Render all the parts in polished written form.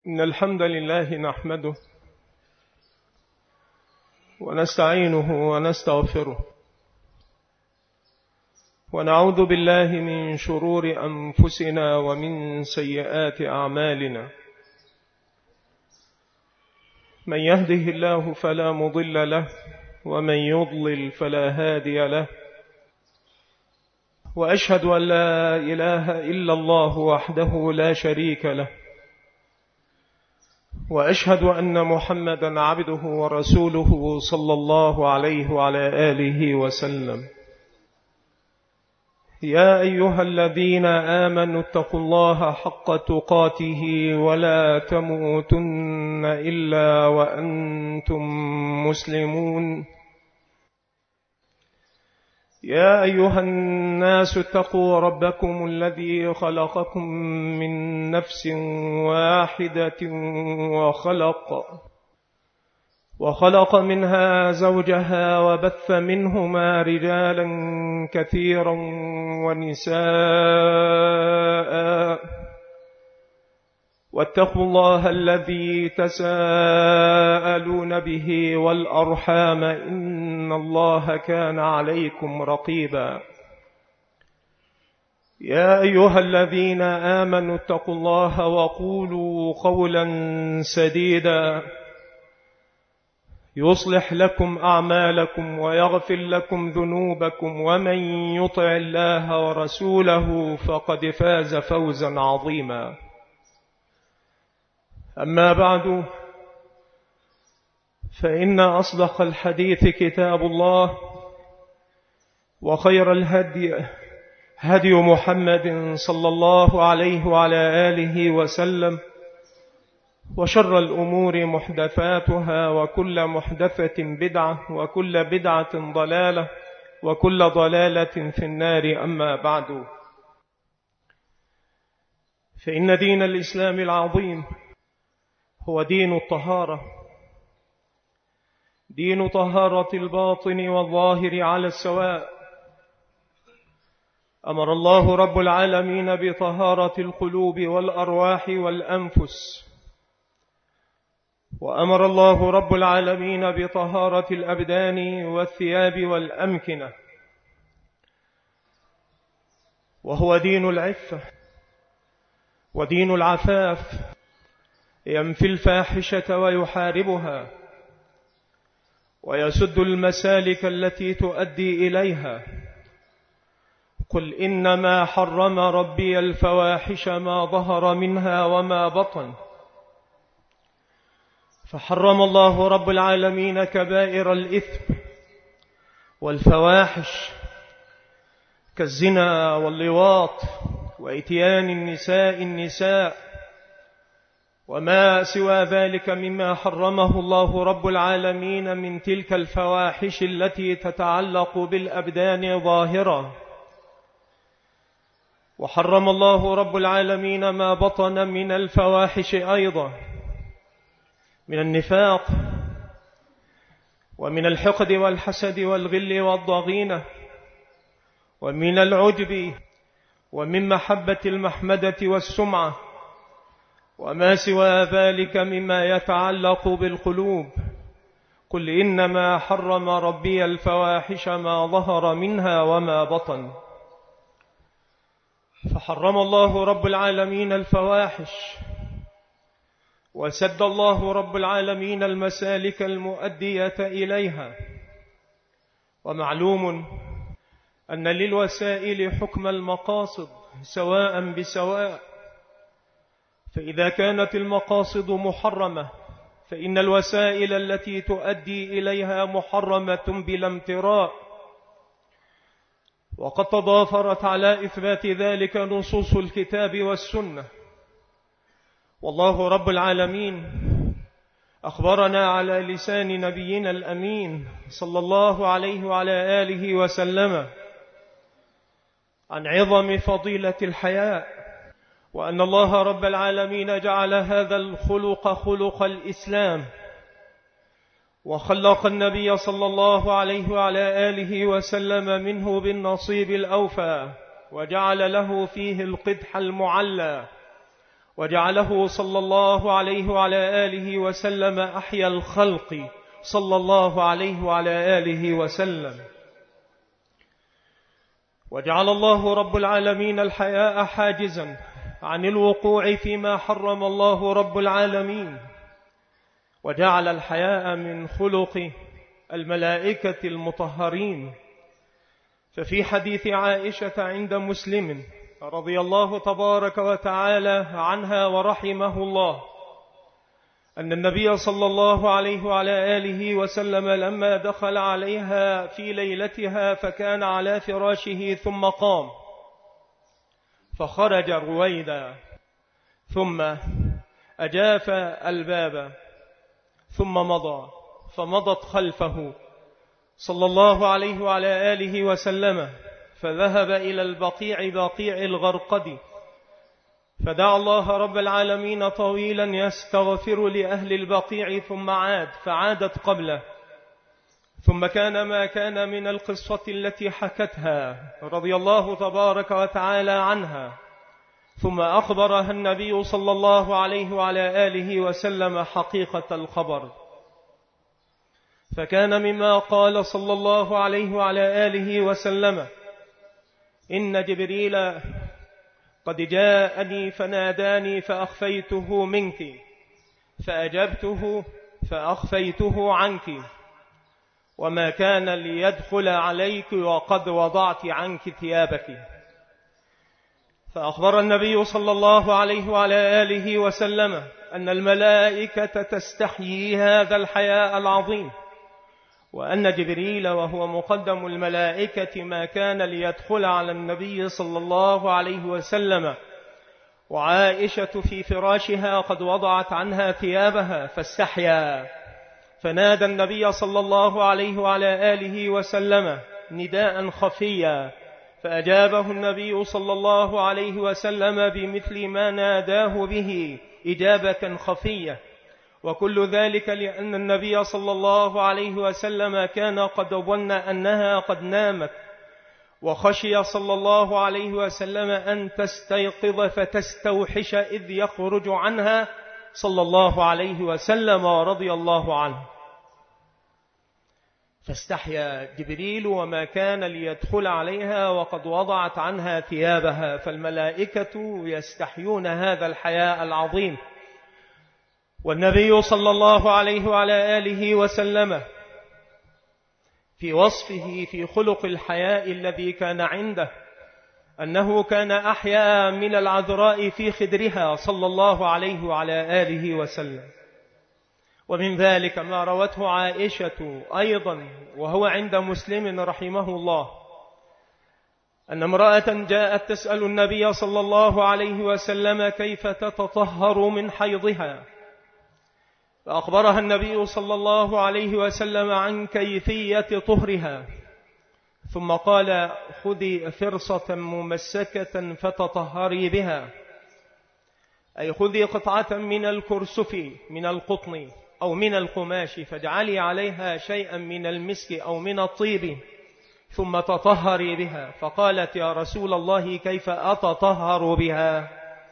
إن الحمد لله نحمده ونستعينه ونستغفره ونعوذ بالله من شرور أنفسنا ومن سيئات أعمالنا. من يهده الله فلا مضل له ومن يضلل فلا هادي له، وأشهد أن لا إله إلا الله وحده لا شريك له، وأشهد أن محمدا عبده ورسوله صلى الله عليه وعلى آله وسلم. يا أيها الذين آمنوا اتقوا الله حق تقاته ولا تموتن إلا وأنتم مسلمون. يا أيها الناس اتقوا ربكم الذي خلقكم من نفس واحدة وخلق منها زوجها وبث منهما رجالا كثيرا ونساء، واتقوا الله الذي تساءلون به والأرحام إن الله كان عليكم رقيبا. يا أيها الذين آمنوا اتقوا الله وقولوا قولا سديدا يصلح لكم أعمالكم ويغفر لكم ذنوبكم، ومن يطع الله ورسوله فقد فاز فوزا عظيما. أما بعد، فإن أصدق الحديث كتاب الله، وخير الهدي هدي محمد صلى الله عليه وعلى آله وسلم، وشر الأمور محدثاتها، وكل محدثة بدعة، وكل بدعة ضلالة، وكل ضلالة في النار. أما بعد، فإن دين الإسلام العظيم هو دين الطهارة، دين طهارة الباطن والظاهر على السواء. أمر الله رب العالمين بطهارة القلوب والأرواح والأنفس، وأمر الله رب العالمين بطهارة الأبدان والثياب والأمكنة، وهو دين العفة ودين العفاف، ينفي الفاحشة ويحاربها ويسد المسالك التي تؤدي إليها. قل إنما حرم ربي الفواحش ما ظهر منها وما بطن، فحرم الله رب العالمين كبائر الإثم والفواحش كالزنا واللواط وإتيان النساء وما سوى ذلك مما حرمه الله رب العالمين من تلك الفواحش التي تتعلق بالأبدان ظاهرة. وحرم الله رب العالمين ما بطن من الفواحش أيضا، من النفاق ومن الحقد والحسد والغل والضغينة ومن العجب ومن محبة المحمدة والسمعة وما سوى ذلك مما يتعلق بالقلوب. قل إنما حرم ربي الفواحش ما ظهر منها وما بطن. فحرم الله رب العالمين الفواحش، وسد الله رب العالمين المسالك المؤدية إليها. ومعلوم أن للوسائل حكم المقاصد سواء بسواء، فإذا كانت المقاصد محرمة فإن الوسائل التي تؤدي إليها محرمة بلا امتراء. وقد تضافرت على إثبات ذلك نصوص الكتاب والسنة. والله رب العالمين أخبرنا على لسان نبينا الأمين صلى الله عليه وعلى آله وسلم عن عظم فضيلة الحياء، وأن الله رب العالمين جعل هذا الخلق خلق الإسلام، وخلق النبي صلى الله عليه وعلى آله وسلم منه بالنصيب الأوفى، وجعل له فيه القدح المعلى، وجعله صلى الله عليه وعلى آله وسلم أحيا الخلق صلى الله عليه وعلى آله وسلم. وجعل الله رب العالمين الحياء حاجزا عن الوقوع فيما حرم الله رب العالمين، وجعل الحياء من خلق الملائكة المطهرين. ففي حديث عائشة عند مسلم رضي الله تبارك وتعالى عنها ورحمه الله أن النبي صلى الله عليه وعلى آله وسلم لما دخل عليها في ليلتها فكان على فراشه ثم قام فخرج رويدا ثم أجاف الباب ثم مضى فمضت خلفه صلى الله عليه وعلى آله وسلم فذهب إلى بقيع الغرقد فدعا الله رب العالمين طويلا يستغفر لأهل البقيع ثم فعادت قبله. ثم كان ما كان من القصة التي حكتها رضي الله تبارك وتعالى عنها، ثم أخبرها النبي صلى الله عليه وعلى آله وسلم حقيقة الخبر. فكان مما قال صلى الله عليه وعلى آله وسلم: إن جبريل قد جاءني فناداني فأخفيته منك فأجبته فأخفيته عنك، وما كان ليدخل عليك وقد وضعت عنك ثيابك. فأخبر النبي صلى الله عليه وعلى آله وسلم أن الملائكة تستحيي هذا الحياء العظيم، وأن جبريل وهو مقدم الملائكة ما كان ليدخل على النبي صلى الله عليه وسلم وعائشة في فراشها قد وضعت عنها ثيابها فاستحيا، فنادى النبي صلى الله عليه وعلى آله وسلم نداء خفيا، فأجابه النبي صلى الله عليه وسلم بمثل ما ناداه به إجابة خفية. وكل ذلك لأن النبي صلى الله عليه وسلم كان قد ظن أنها قد نامت، وخشي صلى الله عليه وسلم أن تستيقظ فتستوحش إذ يخرج عنها صلى الله عليه وسلم ورضي الله عنه. فاستحيا جبريل وما كان ليدخل عليها وقد وضعت عنها ثيابها، فالملائكة يستحيون هذا الحياء العظيم. والنبي صلى الله عليه وعلى آله وسلم في وصفه في خلق الحياء الذي كان عنده أنه كان أحيا من العذراء في خدرها صلى الله عليه وعلى آله وسلم. ومن ذلك ما روته عائشة أيضا وهو عند مسلم رحمه الله أن امرأة جاءت تسأل النبي صلى الله عليه وسلم كيف تتطهر من حيضها، فأخبرها النبي صلى الله عليه وسلم عن كيفية طهرها، ثم قال: خذي فرصة ممسكة فتطهري بها، أي خذي قطعة من الكرسف من القطن أو من القماش فاجعلي عليها شيئا من المسك أو من الطيب ثم تطهري بها. فقالت: يا رسول الله كيف أتطهر بها؟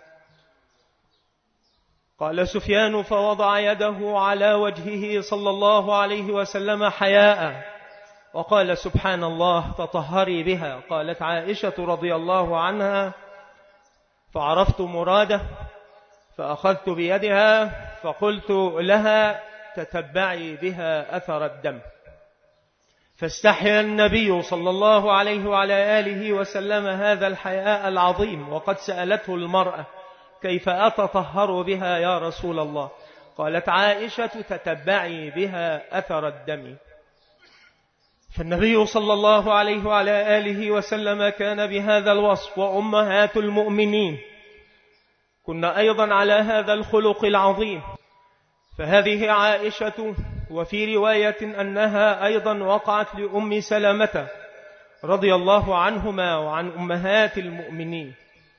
قال سفيان: فوضع يده على وجهه صلى الله عليه وسلم حياء وقال: سبحان الله، تطهري بها. قالت عائشة رضي الله عنها: فعرفت مراده فأخذت بيدها فقلت لها: تتبعي بها أثر الدم. فاستحيا النبي صلى الله عليه وعلى آله وسلم هذا الحياء العظيم، وقد سألته المرأة: كيف أتطهر بها يا رسول الله؟ قالت عائشة: تتبعي بها أثر الدم. فالنبي صلى الله عليه وعلى آله وسلم كان بهذا الوصف، وأمهات المؤمنين كنا أيضا على هذا الخلق العظيم. فهذه عائشة، وفي رواية أنها أيضا وقعت لأم سلمة رضي الله عنهما وعن أمهات المؤمنين،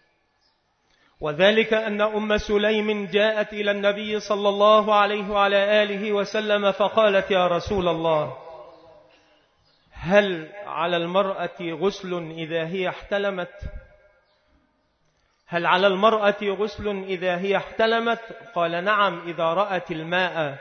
وذلك أن أم سليم جاءت إلى النبي صلى الله عليه وعلى آله وسلم فقالت: يا رسول الله، هل على المرأة غسل إذا هي احتلمت؟ هل على المرأة غسل إذا هي احتلمت؟ قال نعم إذا رأت الماء.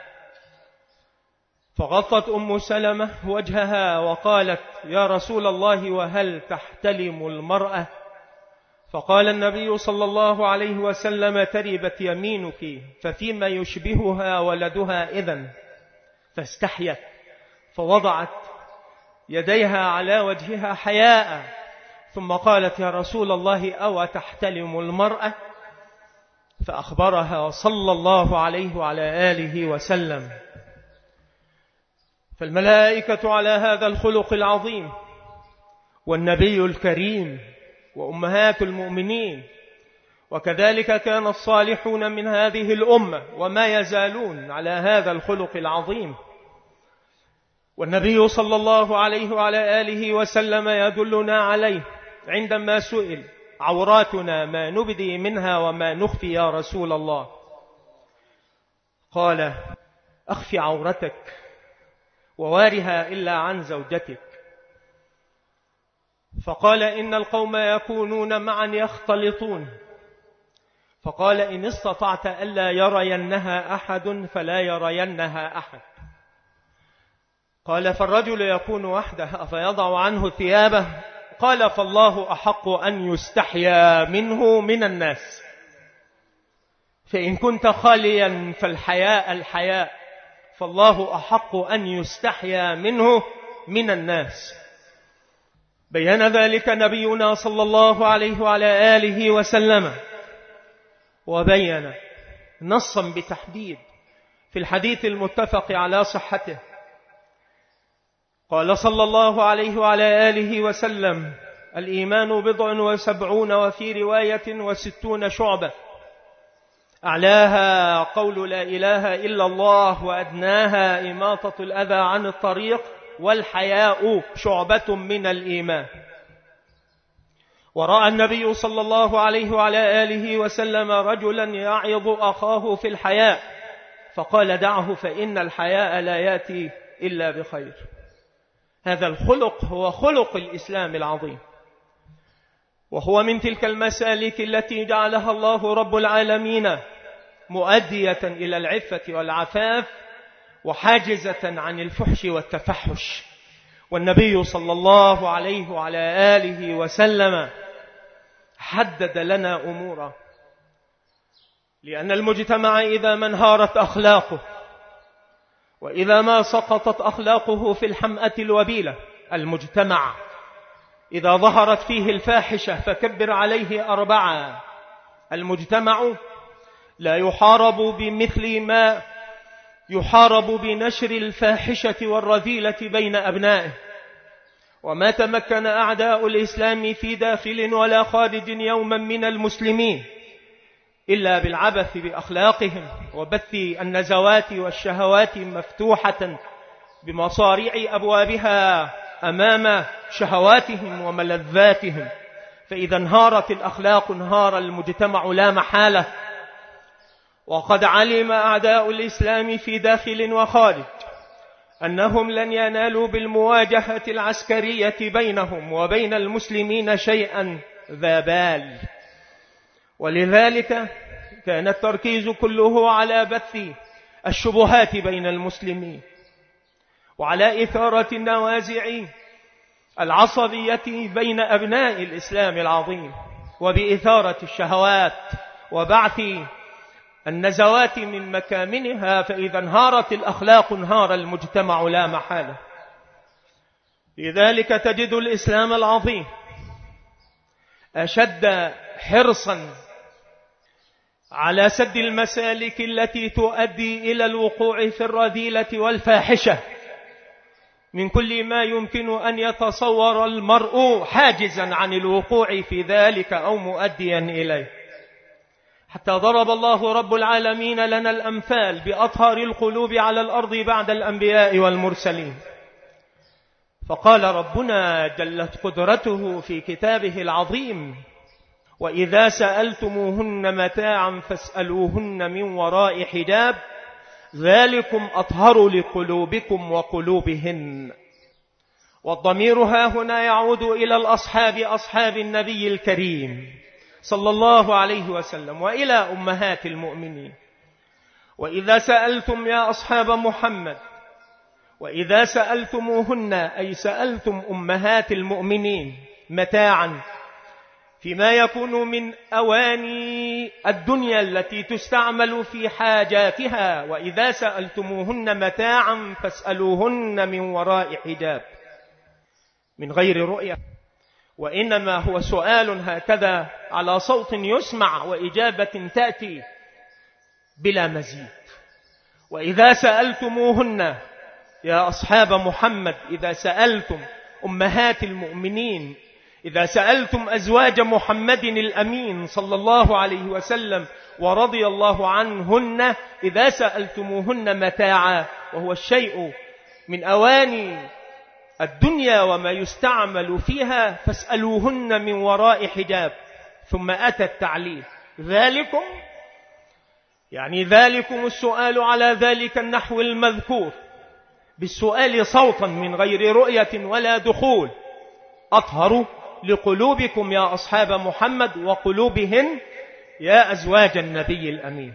فغطت أم سلمة وجهها وقالت يا رسول الله وهل تحتلم المرأة؟ فقال النبي صلى الله عليه وسلم تربت يمينك ففيما يشبهها ولدها إذن. فاستحيت فوضعت يديها على وجهها حياء، ثم قالت يا رسول الله أو تحتلم المرأة؟ فأخبرها صلى الله عليه وعلى آله وسلم. فالملائكة على هذا الخلق العظيم، والنبي الكريم، وأمهات المؤمنين، وكذلك كان الصالحون من هذه الأمة وما يزالون على هذا الخلق العظيم. والنبي صلى الله عليه وعلى آله وسلم يدلنا عليه عندما سئل عوراتنا ما نبدي منها وما نخفي يا رسول الله؟ قال أخفي عورتك ووارها إلا عن زوجتك. فقال إن القوم يكونون معا يختلطون، فقال إن استطعت ألا يرينها أحد فلا يرينها أحد. قال فالرجل يكون وحده أفيضع عنه ثيابه؟ قال فالله أحق أن يستحيا منه من الناس، فإن كنت خاليا فالحياء الحياء، فالله أحق أن يستحيا منه من الناس. بيّن ذلك نبينا صلى الله عليه وعلى آله وسلم، وبيّن نصا بتحديد في الحديث المتفق على صحته. قال صلى الله عليه وعلى آله وسلم الإيمان 70 وفي رواية 60 شعبة، أعلاها قول لا إله إلا الله وأدناها إماطة الأذى عن الطريق، والحياء شعبة من الإيمان. ورأى النبي صلى الله عليه وعلى آله وسلم رجلا يعظ أخاه في الحياء فقال دعه فإن الحياء لا يأتي إلا بخير. هذا الخلق هو خلق الإسلام العظيم، وهو من تلك المسالك التي جعلها الله رب العالمين مؤدية إلى العفة والعفاف وحاجزة عن الفحش والتفحش. والنبي صلى الله عليه وعلى آله وسلم حدد لنا أمورا، لأن المجتمع إذا ما انهارت أخلاقه وإذا ما سقطت أخلاقه في الحمأة الوبيلة، المجتمع إذا ظهرت فيه الفاحشة فكبر عليه 4. المجتمع لا يحارب بمثل ما يحارب بنشر الفاحشة والرذيلة بين أبنائه. وما تمكن أعداء الإسلام في داخل ولا خارج يوما من المسلمين إلا بالعبث بأخلاقهم وبث النزوات والشهوات مفتوحة بمصاريع أبوابها أمام شهواتهم وملذاتهم. فإذا انهارت الأخلاق انهار المجتمع لا محالة. وقد علم أعداء الإسلام في داخل وخارج أنهم لن ينالوا بالمواجهة العسكرية بينهم وبين المسلمين شيئا ذا بال، ولذلك كان التركيز كله على بث الشبهات بين المسلمين وعلى إثارة النوازع العصبية بين أبناء الإسلام العظيم، وبإثارة الشهوات وبعث النزوات من مكامنها. فإذا انهارت الأخلاق انهار المجتمع لا محالة. لذلك تجد الإسلام العظيم أشد حرصا على سد المسالك التي تؤدي إلى الوقوع في الرذيلة والفاحشة من كل ما يمكن أن يتصور المرء حاجزا عن الوقوع في ذلك أو مؤديا إليه، حتى ضرب الله رب العالمين لنا الأمثال بأطهر القلوب على الأرض بعد الأنبياء والمرسلين. فقال ربنا جلت قدرته في كتابه العظيم وإذا سألتموهن متاعا فاسألوهن من وراء حجاب ذلكم أطهر لقلوبكم وقلوبهن. والضمير ها هنا يعود إلى الأصحاب، أصحاب النبي الكريم صلى الله عليه وسلم وإلى أمهات المؤمنين: وإذا سألتم يا أصحاب محمد، وإذا سألتموهن أي سألتم أمهات المؤمنين متاعا فيما يكون من أواني الدنيا التي تستعمل في حاجاتها، وإذا سألتموهن متاعا فاسألوهن من وراء حجاب، من غير رؤية، وإنما هو سؤال هكذا على صوت يسمع وإجابة تأتي بلا مزيد. وإذا سألتموهن يا أصحاب محمد، إذا سألتم أمهات المؤمنين، إذا سألتم أزواج محمد الأمين صلى الله عليه وسلم ورضي الله عنهن، إذا سألتموهن متاعا، وهو الشيء من أواني الدنيا وما يستعمل فيها، فاسألوهن من وراء حجاب. ثم أتى التعليل: ذلكم، يعني ذلكم السؤال على ذلك النحو المذكور بالسؤال صوتا من غير رؤية ولا دخول، أطهر لقلوبكم يا أصحاب محمد وقلوبهن يا أزواج النبي الأمين.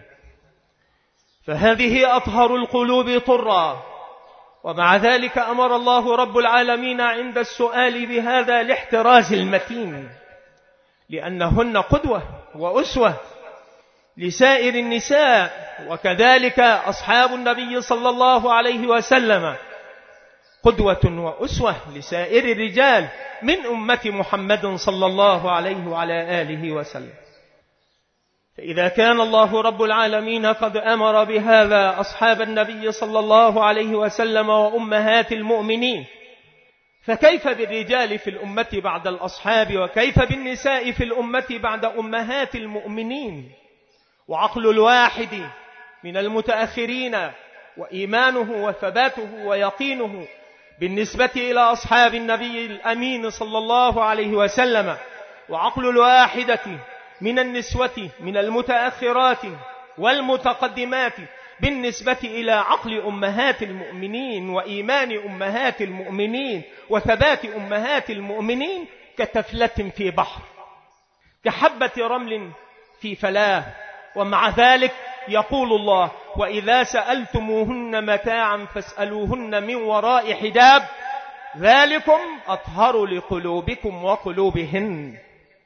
فهذه أطهر القلوب طرا، ومع ذلك أمر الله رب العالمين عند السؤال بهذا الاحتراز المتين، لأنهن قدوة وأسوة لسائر النساء، وكذلك أصحاب النبي صلى الله عليه وسلم قدوة وأسوة لسائر الرجال من أمة محمد صلى الله عليه وعلى آله وسلم. فإذا كان الله رب العالمين قد أمر بهذا أصحاب النبي صلى الله عليه وسلم وأمهات المؤمنين، فكيف بالرجال في الأمة بعد الأصحاب، وكيف بالنساء في الأمة بعد أمهات المؤمنين؟ وعقل الواحد من المتأخرين وإيمانه وثباته ويقينه بالنسبة إلى أصحاب النبي الأمين صلى الله عليه وسلم، وعقل الواحدة من النسوة من المتأخرات والمتقدمات بالنسبة إلى عقل أمهات المؤمنين وإيمان أمهات المؤمنين وثبات أمهات المؤمنين كتفلة في بحر، كحبة رمل في فلاة. ومع ذلك يقول الله: وإذا سألتموهن متاعا فاسألوهن من وراء حجاب، ذلكم أطهر لقلوبكم وقلوبهن.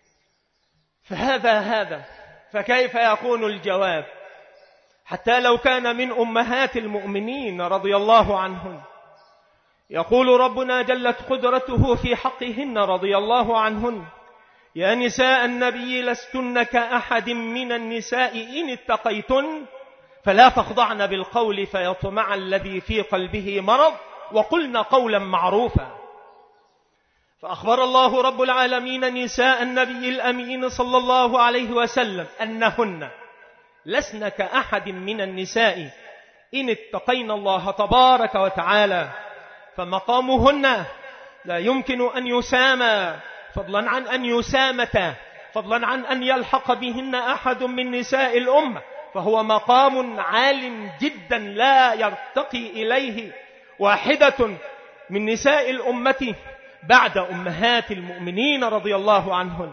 فهذا فكيف يكون الجواب حتى لو كان من أمهات المؤمنين رضي الله عنهن؟ يقول ربنا جلت قدرته في حقهن رضي الله عنهن: يا نساء النبي لستن كأحد من النساء إن اتقيتن فلا تخضعن بالقول فيطمع الذي في قلبه مرض وقلن قولا معروفا. فأخبر الله رب العالمين نساء النبي الأمين صلى الله عليه وسلم أنهن لسن كأحد من النساء إن اتقين الله تبارك وتعالى، فمقامهن لا يمكن أن يسامى، فضلا عن أن يسامتا، فضلا عن أن يلحق بهن أحد من نساء الأمة، فهو مقام عال جدا لا يرتقي إليه واحدة من نساء الأمة بعد أمهات المؤمنين رضي الله عنهن.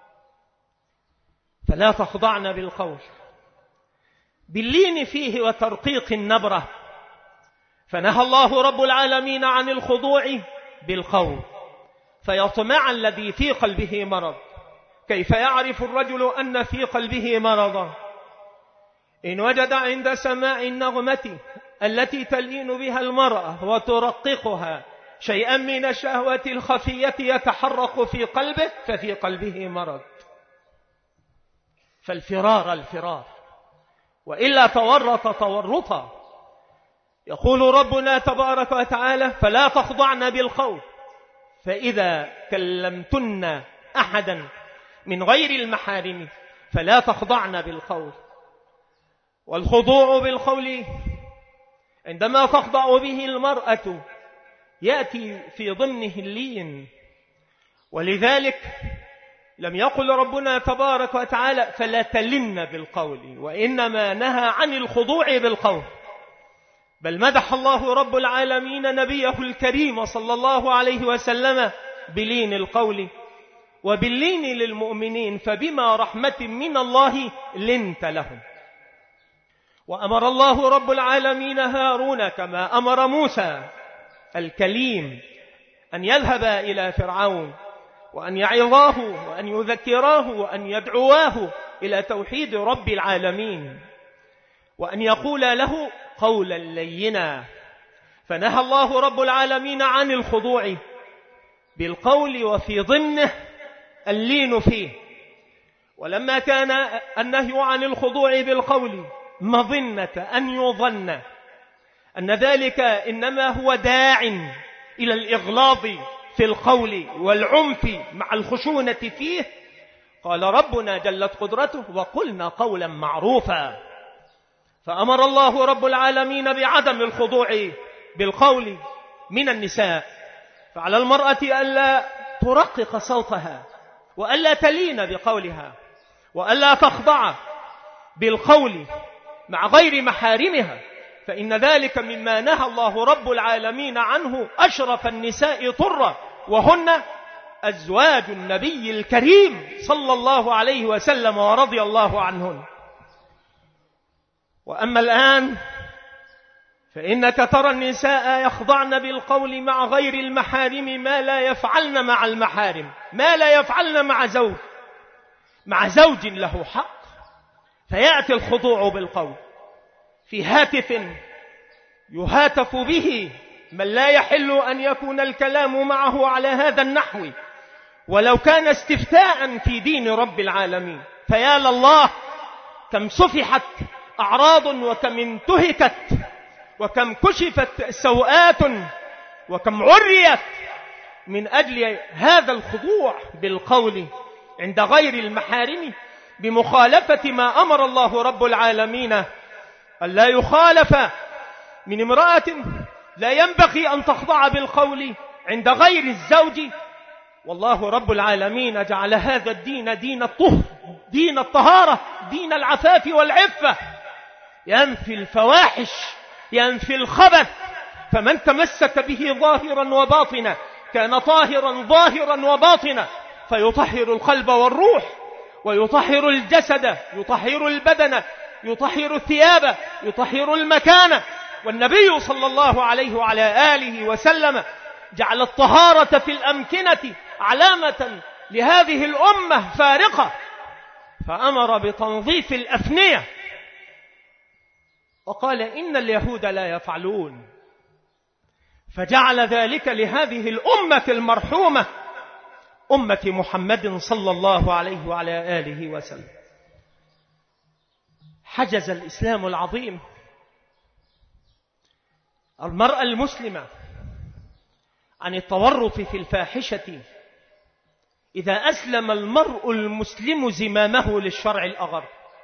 فلا تخضعن بالقول باللين فيه وترقيق النبرة، فنهى الله رب العالمين عن الخضوع بالقول فيطمع الذي في قلبه مرض. كيف يعرف الرجل أن في قلبه مرضا؟ إن وجد عند سماع النغمة التي تلين بها المرأة وترققها شيئا من الشهوة الخفية يتحرك في قلبه ففي قلبه مرض. فالفرار وإلا تورط تورطا. يقول ربنا تبارك وتعالى: فلا تخضعن بالقول، فإذا كلمتن أحدا من غير المحارم فلا تخضعن بالقول. والخضوع بالقول عندما تخضع به المرأة يأتي في ضمنه اللين، ولذلك لم يقل ربنا تبارك وتعالى فلا تلن بالقول، وإنما نهى عن الخضوع بالقول، بل مدح الله رب العالمين نبيه الكريم صلى الله عليه وسلم بلين القول، وباللين للمؤمنين فبما رحمة من الله لنت لهم. وأمر الله رب العالمين هارون كما أمر موسى الكليم أن يذهب إلى فرعون وأن يعظاه وأن يذكراه وأن يدعواه إلى توحيد رب العالمين، وأن يقول له قولا لينا. فنهى الله رب العالمين عن الخضوع بالقول وفي ضمنه اللين فيه. ولما كان النهي عن الخضوع بالقول مظنة أن يظن أن ذلك إنما هو داع إلى الإغلاظ في القول والعنف مع الخشونة فيه، قال ربنا جلت قدرته وقلنا قولا معروفا. فأمر الله رب العالمين بعدم الخضوع بالقول من النساء، فعلى المرأة ألا ترقق صوتها وألا تلين بقولها وألا تخضع بالقول مع غير محارمها، فإن ذلك مما نهى الله رب العالمين عنه أشرف النساء طرا، وهن أزواج النبي الكريم صلى الله عليه وسلم ورضي الله عنهن. وأما الآن فإنك ترى النساء يخضعن بالقول مع غير المحارم ما لا يفعلن مع المحارم، ما لا يفعلن مع زوج له حق، فيأتي الخضوع بالقول في هاتف يهاتف به من لا يحل أن يكون الكلام معه على هذا النحو ولو كان استفتاء في دين رب العالمين. فيا لله كم سفحت أعراض وكم انتهكت وكم كشفت سوءات وكم عريت من أجل هذا الخضوع بالقول عند غير المحارم بمخالفة ما أمر الله رب العالمين أن لا يخالف من امرأة لا ينبغي أن تخضع بالقول عند غير الزوج. والله رب العالمين جعل هذا الدين دين الطهر، دين الطهارة، دين العفاف والعفة، ينفي الفواحش، ينفي الخبث، فمن تمسك به ظاهرا وباطنا كان طاهرا ظاهرا وباطنا، فيطهر القلب والروح ويطهر الجسد، يطهر البدن، يطهر الثياب، يطهر المكان. والنبي صلى الله عليه وعلى آله وسلم جعل الطهارة في الأمكنة علامة لهذه الأمة فارقة، فأمر بتنظيف الأفنية وقال إن اليهود لا يفعلون، فجعل ذلك لهذه الأمة المرحومة أمة محمد صلى الله عليه وعلى آله وسلم. حجز الإسلام العظيم المرأة المسلمة عن التورط في الفاحشة إذا أسلم المرء المسلم زمامه للشرع الأغر.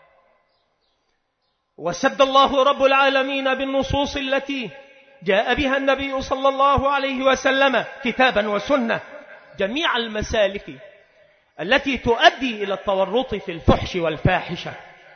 وسد الله رب العالمين بالنصوص التي جاء بها النبي صلى الله عليه وسلم كتابا وسنة جميع المسالك التي تؤدي إلى التورط في الفحش والفاحشة.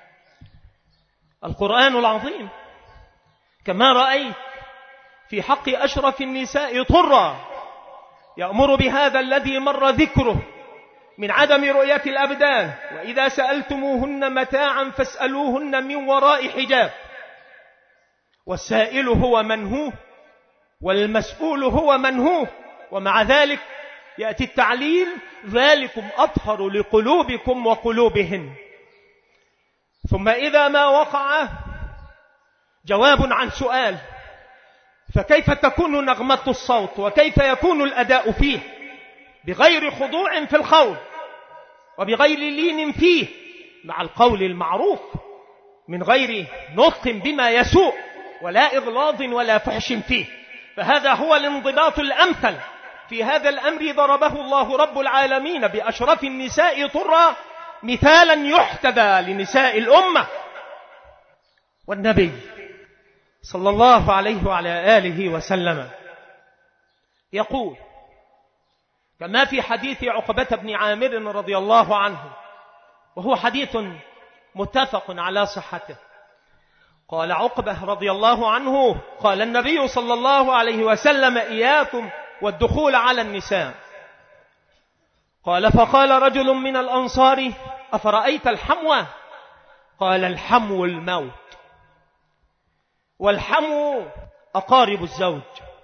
القرآن العظيم كما رأيت في حق أشرف النساء طرا يأمر بهذا الذي مر ذكره من عدم رؤية الأبدان، وإذا سألتموهن متاعا فاسألوهن من وراء حجاب، والسائل هو من هو والمسؤول هو من هو، ومع ذلك يأتي التعليل ذلكم أطهر لقلوبكم وقلوبهن. ثم إذا ما وقع جواب عن سؤال، فكيف تكون نغمة الصوت وكيف يكون الأداء فيه بغير خضوع في القول وبغير لين فيه، مع القول المعروف من غير نطق بما يسوء ولا إغلاظ ولا فحش فيه. فهذا هو الانضباط الأمثل في هذا الأمر ضربه الله رب العالمين بأشرف النساء طرا مثالا يحتذى لنساء الأمة. والنبي صلى الله عليه وعلى آله وسلم يقول كما في حديث عقبة بن عامر رضي الله عنه، وهو حديث متفق على صحته، قال عقبة رضي الله عنه قال النبي صلى الله عليه وسلم إياكم والدخول على النساء، قال فقال رجل من الأنصار أفرأيت الحمو؟ قال الحمو الموت. والحمو أقارب الزوج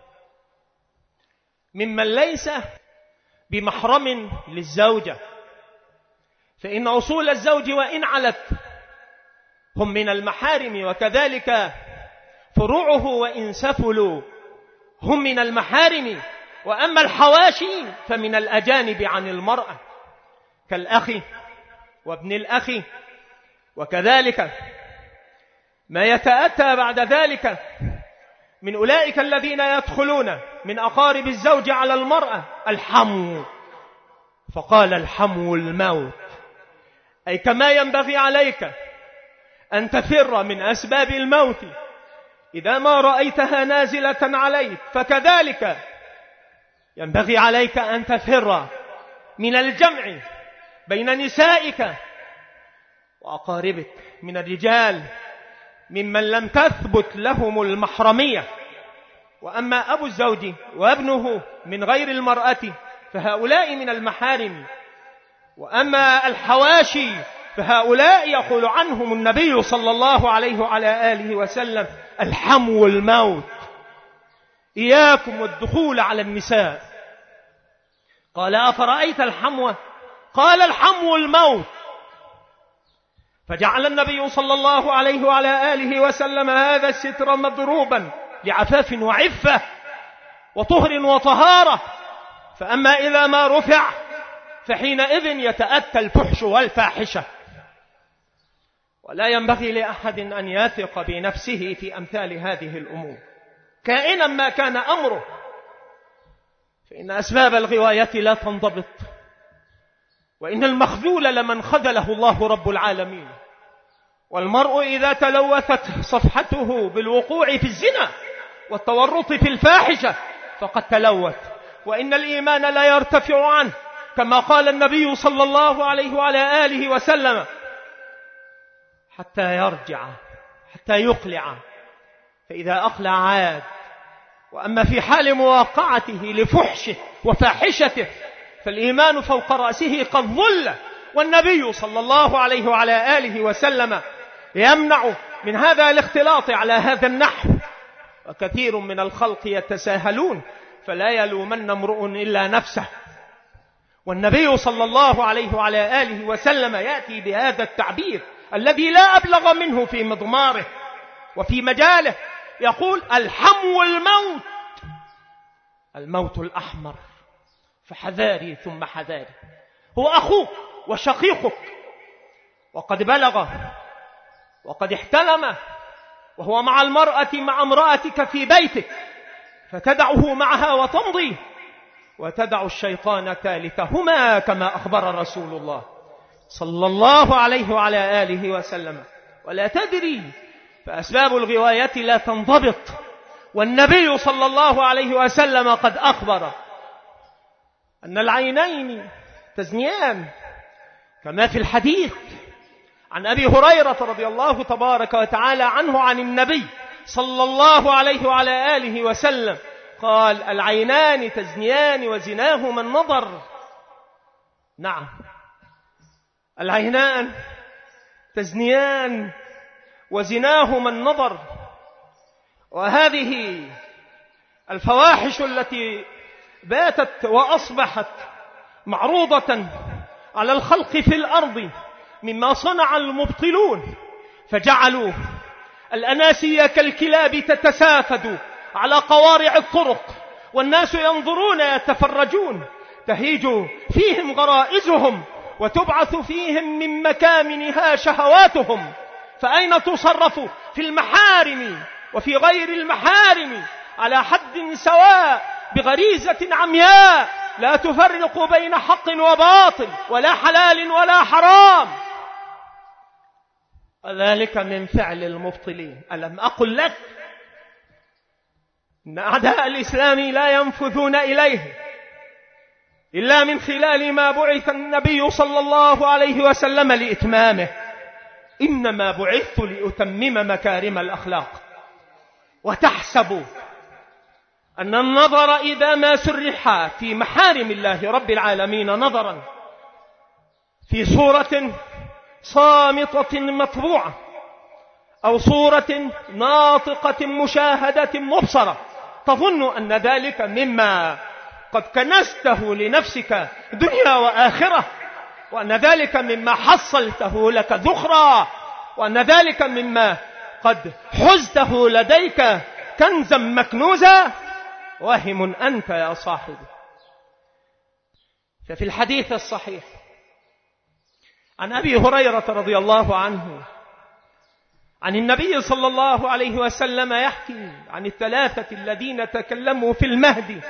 ممن ليس بمحرم للزوجة، فإن أصول الزوج وإن علت هم من المحارم، وكذلك فروعه وإن سفلوا هم من المحارم. وأما الحواشي فمن الأجانب عن المرأة كالأخ وابن الأخ، وكذلك ما يتأتى بعد ذلك من أولئك الذين يدخلون من أقارب الزوج على المرأة الحمو. فقال الحمو الموت، أي كما ينبغي عليك أن تفر من أسباب الموت إذا ما رأيتها نازلة عليك، فكذلك ينبغي عليك أن تفر من الجمع بين نسائك وأقاربك من الرجال ممن لم تثبت لهم المحرمية. وأما أبو الزوج وابنه من غير المرأة فهؤلاء من المحارم. وأما الحواشي فهؤلاء يقول عنهم النبي صلى الله عليه وعلى آله وسلم الحمو الموت. إياكم والدخول على النساء. قال أفرأيت الحمو؟ قال الحمو الموت. فجعل النبي صلى الله عليه وعلى آله وسلم هذا الستر مضروبا لعفاف وعفة وطهر وطهارة. فأما إذا ما رفع فحينئذ يتأتى الفحش والفاحشة. ولا ينبغي لأحد أن يثق بنفسه في أمثال هذه الأمور كائنا ما كان أمره، فإن أسباب الغواية لا تنضبط، وإن المخذول لمن خذله الله رب العالمين. والمرء إذا تلوثت صفحته بالوقوع في الزنا والتورط في الفاحشة فقد تلوث، وإن الإيمان لا يرتفع عنه كما قال النبي صلى الله عليه وعلى آله وسلم حتى يرجع، حتى يقلع، فإذا أقلع عاد. وأما في حال مواقعته لفحشه وفاحشته فالإيمان فوق رأسه قد ظل. والنبي صلى الله عليه وعلى آله وسلم يمنع من هذا الاختلاط على هذا النحو. وكثير من الخلق يتساهلون فلا يلومن امرؤ إلا نفسه. والنبي صلى الله عليه وعلى آله وسلم يأتي بهذا التعبير الذي لا أبلغ منه في مضماره وفي مجاله، يقول الحمو الموت، الموت الأحمر. فحذاري ثم حذاري. هو أخوك وشقيقك وقد بلغ وقد احتلم وهو مع المرأة مع امرأتك في بيتك، فتدعه معها وتمضي وتدع الشيطان ثالثهما كما أخبر رسول الله صلى الله عليه وعلى آله وسلم. ولا تدري، فأسباب الغواية لا تنضبط. والنبي صلى الله عليه وسلم قد أخبر أن العينين تزنيان كما في الحديث عن أبي هريرة رضي الله تبارك وتعالى عنه عن النبي صلى الله عليه وعلى آله وسلم قال العينان تزنيان وزناهما النظر. نعم، العينان تزنيان وزناهما النظر. وهذه الفواحش التي باتت وأصبحت معروضة على الخلق في الأرض مما صنع المبطلون، فجعلوا الأناسية كالكلاب تتسافد على قوارع الطرق، والناس ينظرون يتفرجون، تهيج فيهم غرائزهم وتبعث فيهم من مكامنها شهواتهم. فأين تصرف؟ في المحارم وفي غير المحارم على حد سواء بغريزة عمياء لا تفرق بين حق وباطل ولا حلال ولا حرام. وذلك من فعل المبطلين. ألم أقل لك إن أعداء الإسلام لا ينفذون إليه إلا من خلال ما بعث النبي صلى الله عليه وسلم لإتمامه. إنما بعثت لأتمم مكارم الأخلاق. وتحسب أن النظر إذا ما سرح في محارم الله رب العالمين نظرا في صورة صامتة مطبوعة أو صورة ناطقة مشاهدة مبصرة تظن أن ذلك مما قد كنسته لنفسك دنيا وآخرة، وأن ذلك مما حصلته لك ذخرا، وأن ذلك مما قد حزته لديك كنزا مكنوزا، واهم أنت يا صاحبي. ففي الحديث الصحيح عن أبي هريرة رضي الله عنه عن النبي صلى الله عليه وسلم يحكي عن الثلاثة الذين تكلموا في المهد،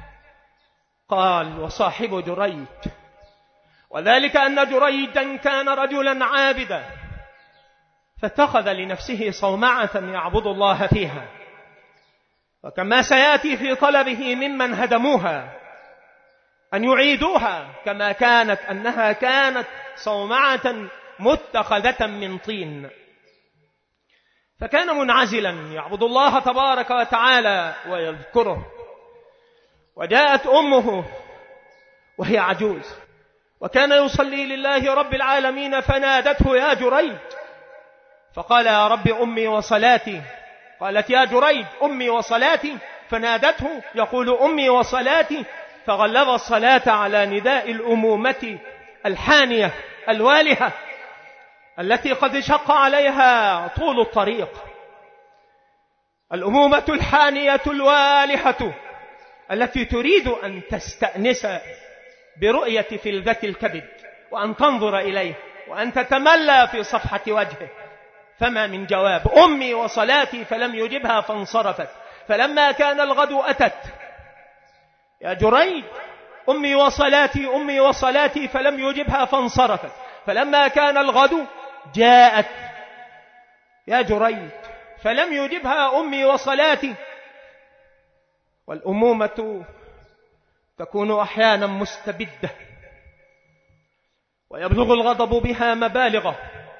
قال: وصاحب جريج، وذلك أن جريجا كان رجلا عابدا فاتخذ لنفسه صومعة يعبد الله فيها، وكما سيأتي في طلبه ممن هدموها أن يعيدوها كما كانت، أنها كانت صومعة متخذة من طين. فكان منعزلا يعبد الله تبارك وتعالى ويذكره. وجاءت أمه وهي عجوز وكان يصلي لله رب العالمين فنادته: يا جريج. فقال: يا رب أمي وصلاتي. قالت: يا جريج أمي وصلاتي. فنادته يقول: أمي وصلاتي. فغلظ الصلاة على نداء الأمومة الحانية الوالهة التي قد شق عليها طول الطريق. الأمومة الحانية الوالهة التي تريد أن تستأنس برؤية فلذة الكبد وأن تنظر إليه وأن تتملى في صفحة وجهه، فما من جواب. أمي وصلاتي، فلم يجبها فانصرفت. فلما كان الغد أتت: يا جريج أمي وصلاتي أمي وصلاتي، فلم يجبها فانصرفت. فلما كان الغد جاءت: يا جريج، فلم يجبها أمي وصلاتي. والأمومة تكون أحيانا مستبدة ويبلغ الغضب بها مبالغه،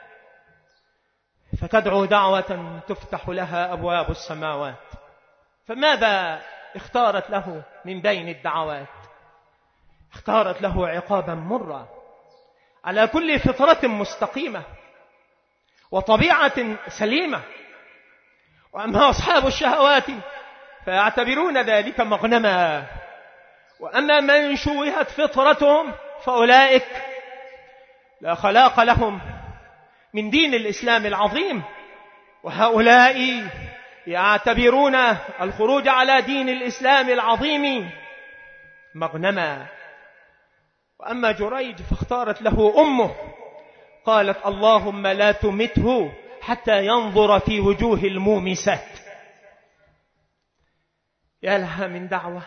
فتدعو دعوة تفتح لها أبواب السماوات. فماذا اختارت له من بين الدعوات؟ اختارت له عقابا مرا على كل فطرة مستقيمة وطبيعة سليمة. وأما أصحاب الشهوات فيعتبرون ذلك مغنما، وأما من شوهت فطرتهم فأولئك لا خلاق لهم من دين الإسلام العظيم، وهؤلاء يعتبرون الخروج على دين الإسلام العظيم مغنما. وأما جريج فاختارت له أمه، قالت: اللهم لا تمته حتى ينظر في وجوه المومسات. يا لها من دعوة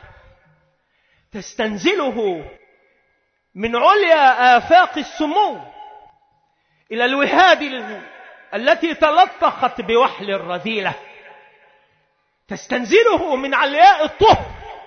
تستنزله من عليا آفاق السمو إلى الوهاد التي تلطخت بوحل الرذيلة، تستنزله من علياء الطهر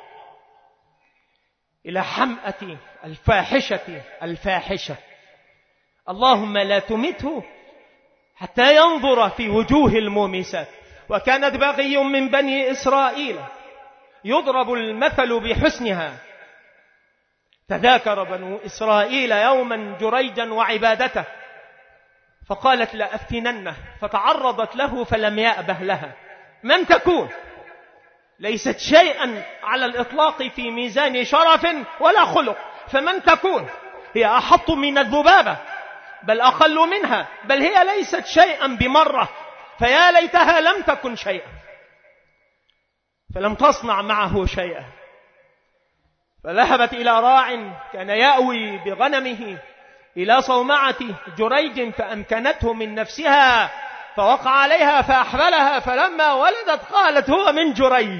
إلى حمأة الفاحشة. اللهم لا تمته حتى ينظر في وجوه المومسات. وكانت بغي من بني إسرائيل يضرب المثل بحسنها. تذاكر بنو إسرائيل يوما جريجا وعبادته، فقالت: لا أفتننه. فتعرضت له فلم يأبه لها. من تكون؟ ليست شيئا على الإطلاق في ميزان شرف ولا خلق. فمن تكون؟ هي أحط من الذبابة، بل أقل منها، بل هي ليست شيئا بمرة، فيا ليتها لم تكن شيئا. فلم تصنع معه شيئا. فذهبت إلى راع كان يأوي بغنمه إلى صومعة جريج فأمكنته من نفسها، فوقع عليها فأحبلها. فلما ولدت قالت: هو من جريج.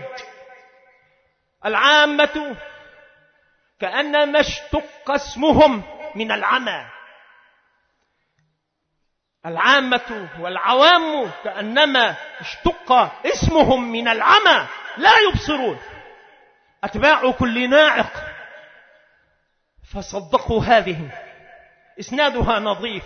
العامة كأنما اشتق اسمهم من العمى. العامة والعوام كأنما اشتق اسمهم من العمى، لا يبصرون، أتباع كل ناعق. فصدقوا هذه، إسنادها نظيف،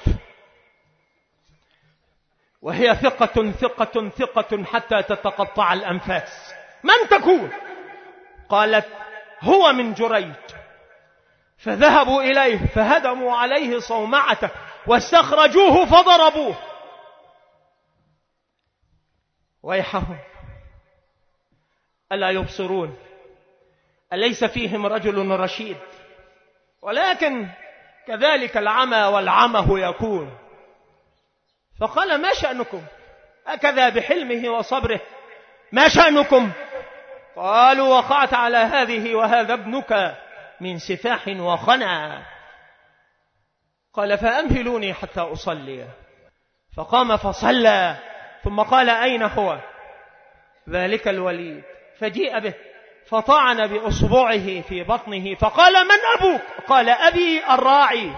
وهي ثقة حتى تتقطع الأنفاس. من تكون؟ قالت هو من جريج. فذهبوا إليه فهدموا عليه صومعته واستخرجوه فضربوه. ويحهم ألا يبصرون؟ أليس فيهم رجل رشيد؟ ولكن كذلك العمى والعمه يكون. فقال ما شأنكم؟ هكذا بحلمه وصبره ما شأنكم؟ قالوا وقعت على هذه وهذا ابنك من سفاح وخنا. قال فأمهلوني حتى أصلي. فقام فصلى ثم قال أين هو؟ ذلك الوليد. فجيء به فطعن بأصبعه في بطنه فقال من أبوك؟ قال أبي الراعي.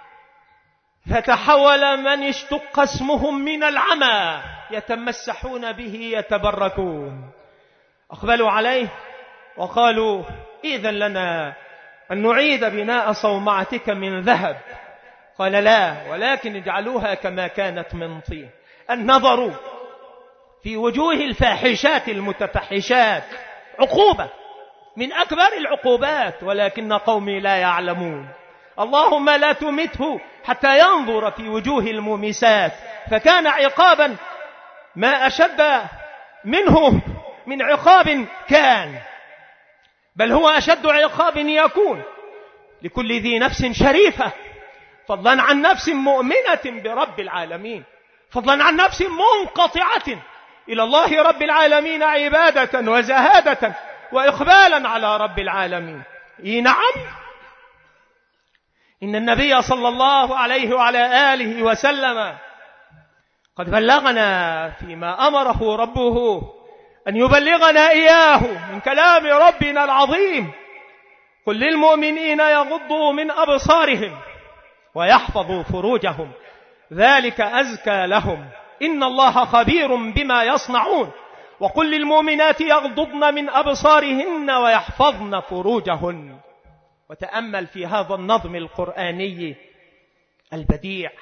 فتحول من اشتق اسمهم من العمى يتمسحون به يتبركون. أقبلوا عليه وقالوا إذن لنا أن نعيد بناء صومعتك من ذهب. قال لا، ولكن اجعلوها كما كانت من طين. النظر في وجوه الفاحشات المتفحشات عقوبة من أكبر العقوبات، ولكن قومي لا يعلمون. اللهم لا تمته حتى ينظر في وجوه المومسات، فكان عقابا ما أشد منه من عقاب كان، بل هو أشد عقاب يكون لكل ذي نفس شريفة، فضلا عن نفس مؤمنة برب العالمين، فضلا عن نفس منقطعة إلى الله رب العالمين عبادة وزهادة وإقبالا على رب العالمين. نعم، إن النبي صلى الله عليه وعلى آله وسلم قد بلغنا فيما أمره ربه أن يبلغنا إياه من كلام ربنا العظيم: قل للمؤمنين يغضوا من أبصارهم ويحفظوا فروجهم ذلك أزكى لهم إن الله خبير بما يصنعون. وقل للمؤمنات يغضضن من أبصارهن ويحفظن فروجهن. وتأمل في هذا النظم القرآني البديع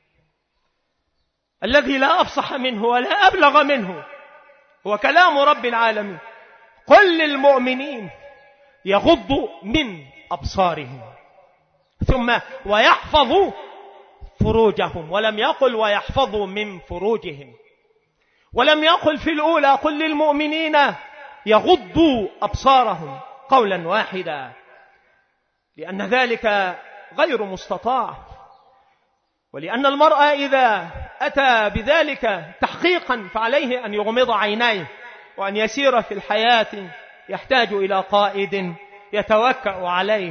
الذي لا أفصح منه ولا أبلغ منه، هو كلام رب العالمين: قل للمؤمنين يغضوا من أبصارهم، ثم ويحفظوا فروجهم، ولم يقل ويحفظوا من فروجهم، ولم يقل في الأولى قل للمؤمنين يغضوا أبصارهم قولا واحدا، لأن ذلك غير مستطاع، ولأن المرء إذا أتى بذلك تحقيقا فعليه أن يغمض عينيه وأن يسير في الحياة يحتاج إلى قائد يتوكأ عليه.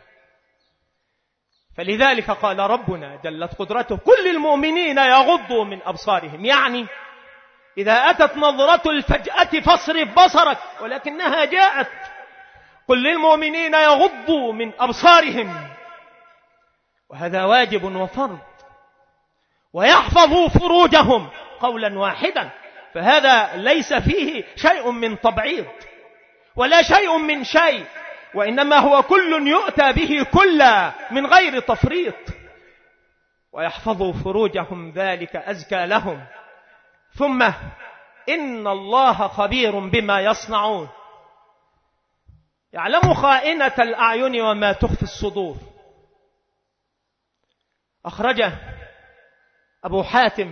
فلذلك قال ربنا جلت قدرته: كل المؤمنين يغضوا من أبصارهم، يعني إذا أتت نظرة الفجأة فاصرف بصرك، ولكنها جاءت. قل للمؤمنين يغضوا من أبصارهم، وهذا واجب وفرض. ويحفظوا فروجهم قولا واحدا، فهذا ليس فيه شيء من تبعيض ولا شيء من شيء، وإنما هو كل يؤتى به كلا من غير تفريط. ويحفظوا فروجهم ذلك أزكى لهم، ثم إن الله خبير بما يصنعون، يعلم خائنة الأعين وما تخفي الصدور. أخرجه أبو حاتم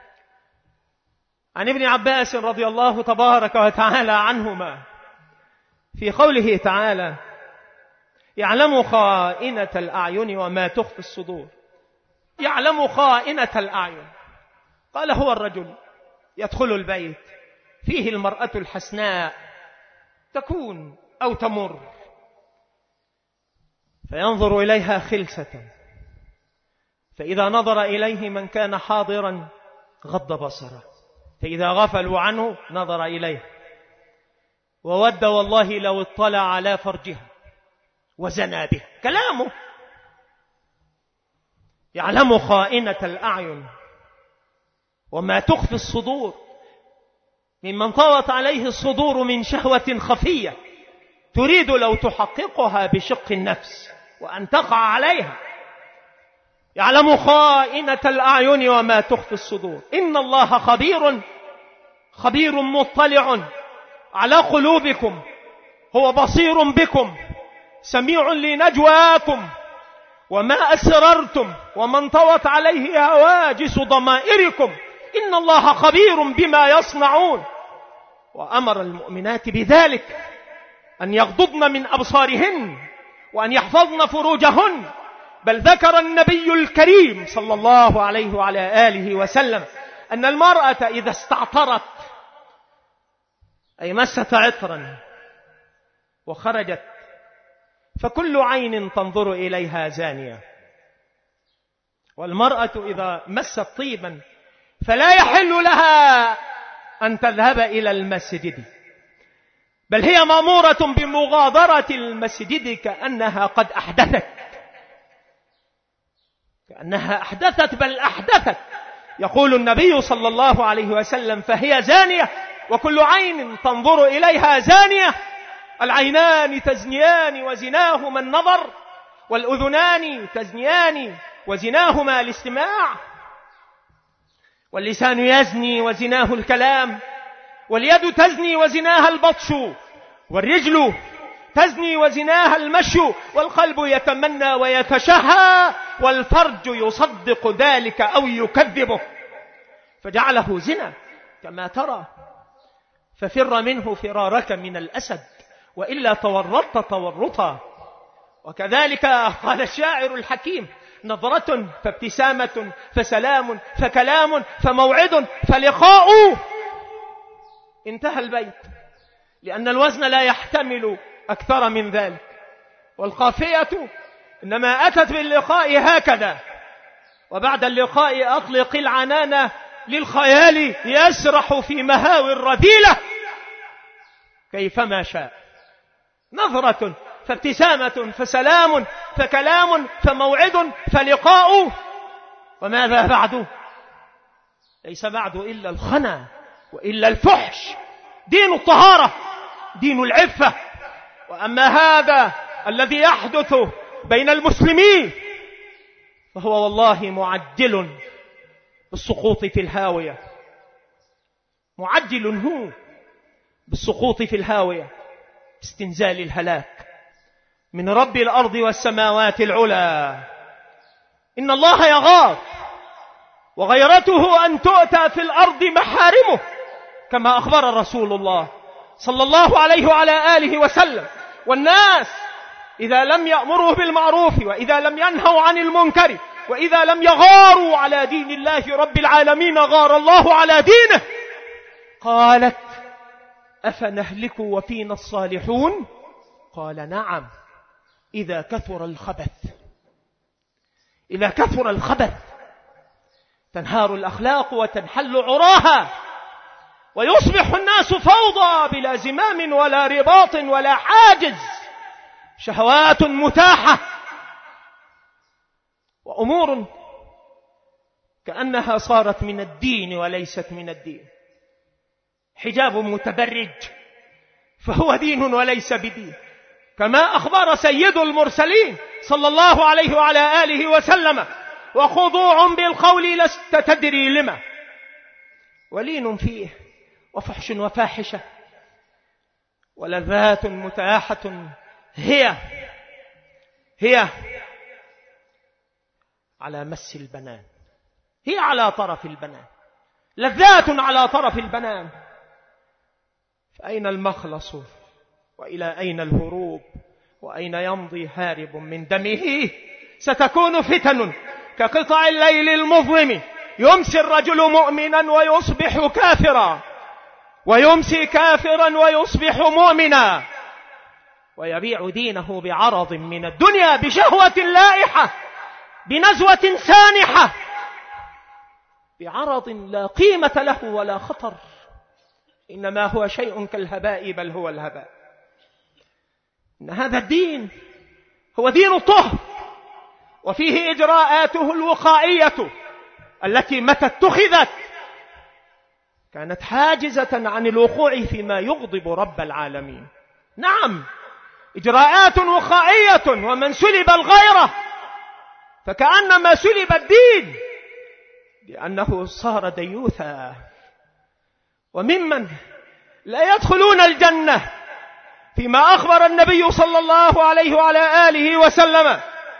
عن ابن عباس رضي الله تبارك وتعالى عنهما في قوله تعالى: يعلم خائنة الأعين وما تخفي الصدور. يعلم خائنة الأعين، قال هو الرجل يدخل البيت فيه المرأة الحسناء تكون أو تمر، فينظر إليها خلسة، فإذا نظر إليه من كان حاضرا غض بصره، فإذا غفلوا عنه نظر إليه وود والله لو اطلع على فرجها وزنى به. كلامه: يعلم خائنة الأعين وما تخفي الصدور، ممن طوت عليه الصدور من شهوة خفية تريد لو تحققها بشق النفس وأن تقع عليها. يعلم خائنة الأعين وما تخفي الصدور. إن الله خبير مطلع على قلوبكم هو بصير بكم سميع لنجواكم وما أسررتم وما انطوت عليه هواجس ضمائركم إن الله خبير بما يصنعون. وأمر المؤمنات بذلك أن يغضضن من أبصارهن وأن يحفظن فروجهن. بل ذكر النبي الكريم صلى الله عليه وعلى آله وسلم أن المرأة إذا استعطرت أي مست عطرا وخرجت فكل عين تنظر إليها زانية، والمرأة إذا مست طيبا فلا يحل لها أن تذهب إلى المسجد، بل هي مأمورة بمغادرة المسجد كأنها قد أحدثت، بل أحدثت. يقول النبي صلى الله عليه وسلم فهي زانية وكل عين تنظر إليها زانية. العينان تزنيان وزناهما النظر، والأذنان تزنيان وزناهما الاستماع، واللسان يزني وزناه الكلام، واليد تزني وزناها البطش، والرجل تزني وزناها المشي، والقلب يتمنى ويتشهى، والفرج يصدق ذلك أو يكذبه، فجعله زنا كما ترى. ففر منه فرارك من الأسد وإلا تورطت تورطا. وكذلك قال الشاعر الحكيم نظرة فابتسامة فسلام فكلام فموعد فلقاء. انتهى البيت، لأن الوزن لا يحتمل أكثر من ذلك. والقافية إنما أتت باللقاء هكذا، وبعد اللقاء أطلق العنان للخيال يسرح في مهاوي الرذيلة كيفما شاء. نظرة فابتسامة فسلام فكلام فموعد فلقاء. وماذا بعد؟ ليس بعد إلا الخنا وإلا الفحش. دين الطهارة، دين العفة. وأما هذا الذي يحدث بين المسلمين فهو والله معجل بالسقوط في الهاوية، معجل هو بالسقوط في الهاوية، استنزال الهلاك من رب الأرض والسماوات العلى. إن الله يغار، وغيرته أن تؤتى في الأرض محارمه، كما أخبر رسول الله صلى الله عليه وعلى آله وسلم. والناس إذا لم يأمروا بالمعروف وإذا لم ينهوا عن المنكر وإذا لم يغاروا على دين الله رب العالمين غار الله على دينه. قالت أفنهلك وفينا الصالحون؟ قال نعم إذا كثر الخبث. إذا كثر الخبث تنهار الأخلاق وتنحل عراها، ويصبح الناس فوضى بلا زمام ولا رباط ولا حاجز، شهوات متاحة وأمور كأنها صارت من الدين وليست من الدين. حجاب متبرج فهو دين وليس بدين، كما أخبر سيد المرسلين صلى الله عليه وعلى آله وسلم: وخضوع بالقول لست تدري لما، ولين فيه وفحش وفاحشة ولذات متاحة هي على مس البنان، هي على طرف البنان، لذات على طرف البنان. فأين المخلص وإلى أين الهروب وأين يمضي هارب من دمه؟ ستكون فتن كقطع الليل المظلم، يمسي الرجل مؤمنا ويصبح كافرا، ويمسي كافرا ويصبح مؤمنا، ويبيع دينه بعرض من الدنيا بشهوة لائحة، بنزوة سانحة، بعرض لا قيمة له ولا خطر، إنما هو شيء كالهباء بل هو الهباء. إن هذا الدين هو دين الطهر، وفيه إجراءاته الوقائية التي متى اتخذت كانت حاجزة عن الوقوع فيما يغضب رب العالمين. نعم، إجراءات وقائية، ومن سلب الغيرة فكأنما سلب الدين، لأنه صار ديوثا. وممن لا يدخلون الجنة فيما أخبر النبي صلى الله عليه وعلى آله وسلم: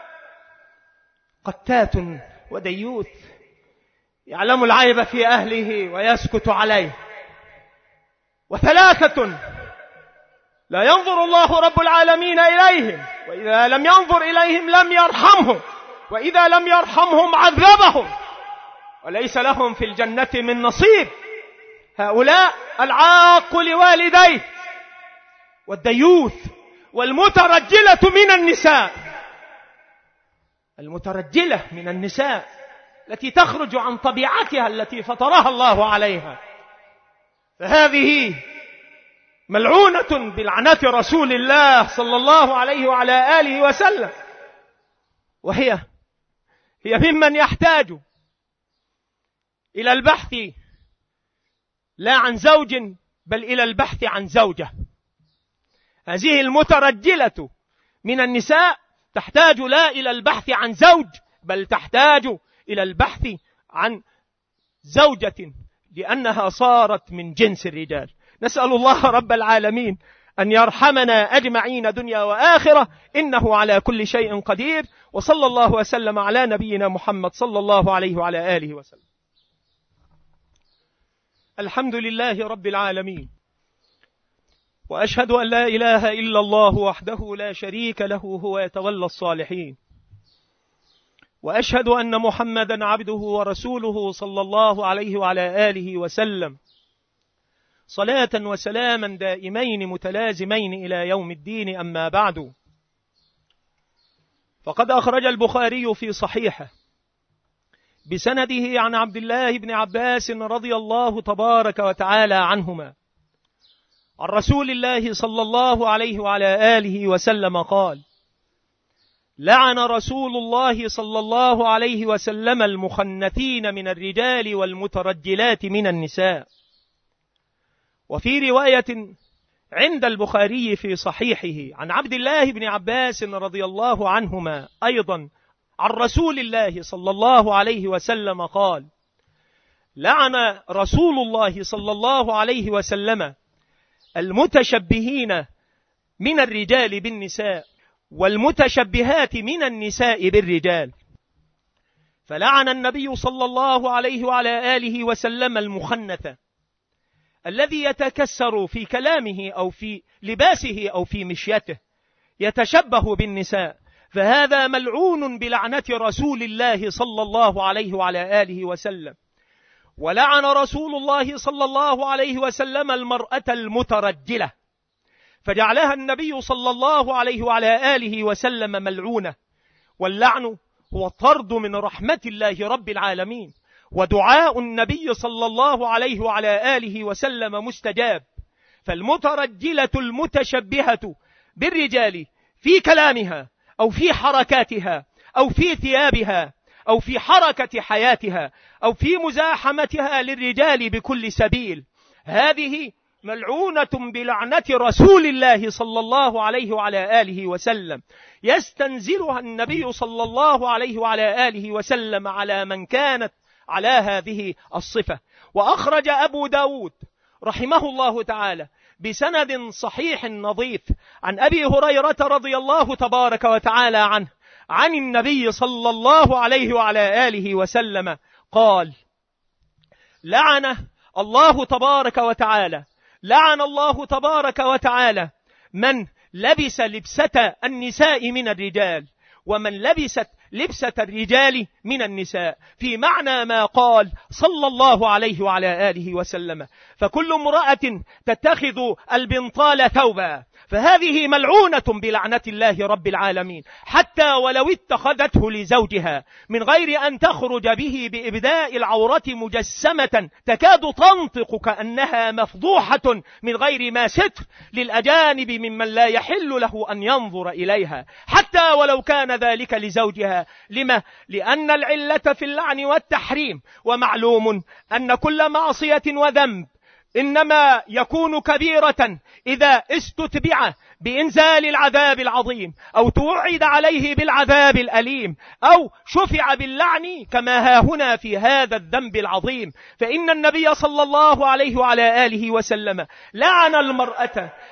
قتات وديوث يعلم العيب في أهله ويسكت عليه، وثلاثة لا ينظر الله رب العالمين إليهم، وإذا لم ينظر إليهم لم يرحمهم، وإذا لم يرحمهم عذبهم، وليس لهم في الجنة من نصيب. هؤلاء العاق لوالديه، والديوث، والمترجلة من النساء، المترجلة من النساء التي تخرج عن طبيعتها التي فطرها الله عليها، فهذه ملعونة بلعنة رسول الله صلى الله عليه وعلى آله وسلم، وهي ممن يحتاج إلى البحث لا عن زوج بل إلى البحث عن زوجة. هذه المترجلة من النساء تحتاج لا إلى البحث عن زوج بل تحتاج إلى البحث عن زوجة، لأنها صارت من جنس الرجال. نسأل الله رب العالمين أن يرحمنا أجمعين دنيا وآخرة، إنه على كل شيء قدير. وصلى الله وسلم على نبينا محمد صلى الله عليه وعلى آله وسلم. الحمد لله رب العالمين، وأشهد أن لا إله إلا الله وحده لا شريك له هو يتولى الصالحين، وأشهد أن محمدا عبده ورسوله صلى الله عليه وعلى آله وسلم، صلاة وسلاما دائمين متلازمين إلى يوم الدين. أما بعد، فقد أخرج البخاري في صحيحه بسنده عن عبد الله بن عباس رضي الله تبارك وتعالى عنهما عن رسول الله صلى الله عليه وعلى آله وسلم قال: لعن رسول الله صلى الله عليه وسلم المخنثين من الرجال والمترجلات من النساء. وفي رواية عند البخاري في صحيحه عن عبد الله بن عباس رضي الله عنهما أيضا عن رسول الله صلى الله عليه وسلم قال: لعن رسول الله صلى الله عليه وسلم المتشبهين من الرجال بالنساء والمتشبهات من النساء بالرجال. فلعن النبي صلى الله عليه وعلى آله وسلم المخنث الذي يتكسر في كلامه أو في لباسه أو في مشيته، يتشبه بالنساء، فهذا ملعون بلعنة رسول الله صلى الله عليه وعلى آله وسلم. ولعن رسول الله صلى الله عليه وسلم المرأة المترجلة، فجعلها النبي صلى الله عليه وعلى آله وسلم ملعونة. واللعن هو الطرد من رحمة الله رب العالمين، ودعاء النبي صلى الله عليه وعلى آله وسلم مستجاب. فالمترجلة المتشبهة بالرجال في كلامها أو في حركاتها أو في ثيابها أو في حركة حياتها أو في مزاحمتها للرجال بكل سبيل، هذه ملعونة بلعنة رسول الله صلى الله عليه وعلى آله وسلم، يستنزلها النبي صلى الله عليه وعلى آله وسلم على من كانت على هذه الصفة. وأخرج أبو داود رحمه الله تعالى بسند صحيح نظيف عن أبي هريرة رضي الله تبارك وتعالى عنه عن النبي صلى الله عليه وعلى آله وسلم قال: لعن الله تبارك وتعالى من لبس لبسة النساء من الرجال ومن لبست لبسة الرجال من النساء، في معنى ما قال صلى الله عليه وعلى آله وسلم: فكل امرأة تتخذ البنطال ثوبا فهذه ملعونة بلعنة الله رب العالمين، حتى ولو اتخذته لزوجها من غير أن تخرج به بإبداء العورة مجسمة تكاد تنطق كأنها مفضوحة من غير ما ستر للأجانب ممن لا يحل له أن ينظر إليها، حتى ولو كان ذلك لزوجها. لما؟ لأن العلة في اللعن والتحريم، ومعلوم أن كل معصية وذنب إنما يكون كبيرة إذا استتبع بإنزال العذاب العظيم أو توعد عليه بالعذاب الأليم أو شفع باللعن كما ها هنا في هذا الذنب العظيم. فإن النبي صلى الله عليه وعلى آله وسلم لعن المرأة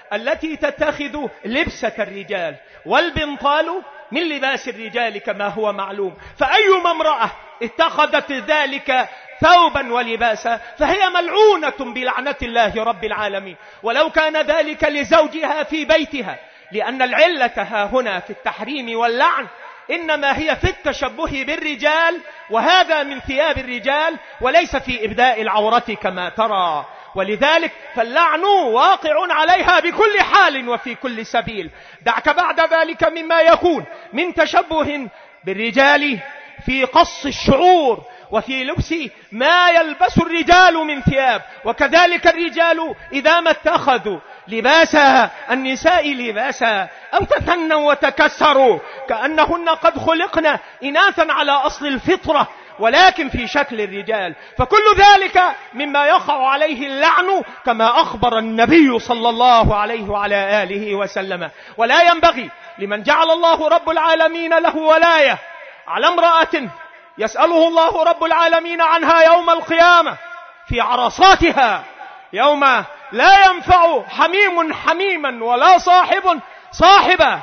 التي تتخذ لبسة الرجال، والبنطال من لباس الرجال كما هو معلوم. فأيما امرأة اتخذت ذلك ثوبا ولباسا فهي ملعونة بلعنة الله رب العالمين. ولو كان ذلك لزوجها في بيتها، لأن العلة ها هنا في التحريم واللعن إنما هي في التشبه بالرجال، وهذا من ثياب الرجال وليس في إبداء العورة كما ترى. ولذلك فاللعن واقع عليها بكل حال وفي كل سبيل. دعك بعد ذلك مما يكون من تشبه بالرجال في قص الشعور وفي لبس ما يلبس الرجال من ثياب، وكذلك الرجال إذا ما اتخذوا لباس النساء لباسا أو تثنوا وتكسروا كأنهن قد خلقن إناثا على أصل الفطرة ولكن في شكل الرجال، فكل ذلك مما يقع عليه اللعن كما أخبر النبي صلى الله عليه وعلى آله وسلم. ولا ينبغي لمن جعل الله رب العالمين له ولاية على امرأة يسأله الله رب العالمين عنها يوم القيامة في عرصاتها، يوم لا ينفع حميم حميما ولا صاحب صاحبا،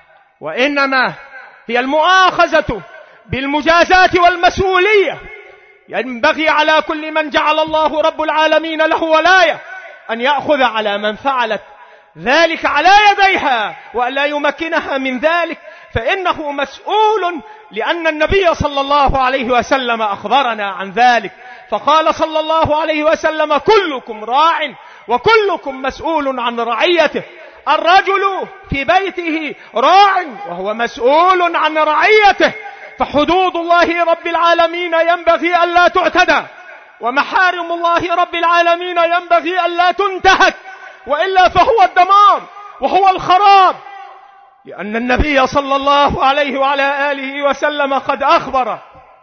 وإنما هي المؤاخذة بالمجازات والمسؤولية. ينبغي على كل من جعل الله رب العالمين له ولاية أن يأخذ على من فعلت ذلك على يديها وألا يمكنها من ذلك، فإنه مسؤول، لأن النبي صلى الله عليه وسلم أخبرنا عن ذلك، فقال صلى الله عليه وسلم: كلكم راع وكلكم مسؤول عن رعيته. الرجل في بيته راع وهو مسؤول عن رعيته، فحدود الله رب العالمين ينبغي ألا تعتدى، ومحارم الله رب العالمين ينبغي ألا تنتهك، وإلا فهو الدمار وهو الخراب، لأن النبي صلى الله عليه وعلى آله وسلم قد أخبر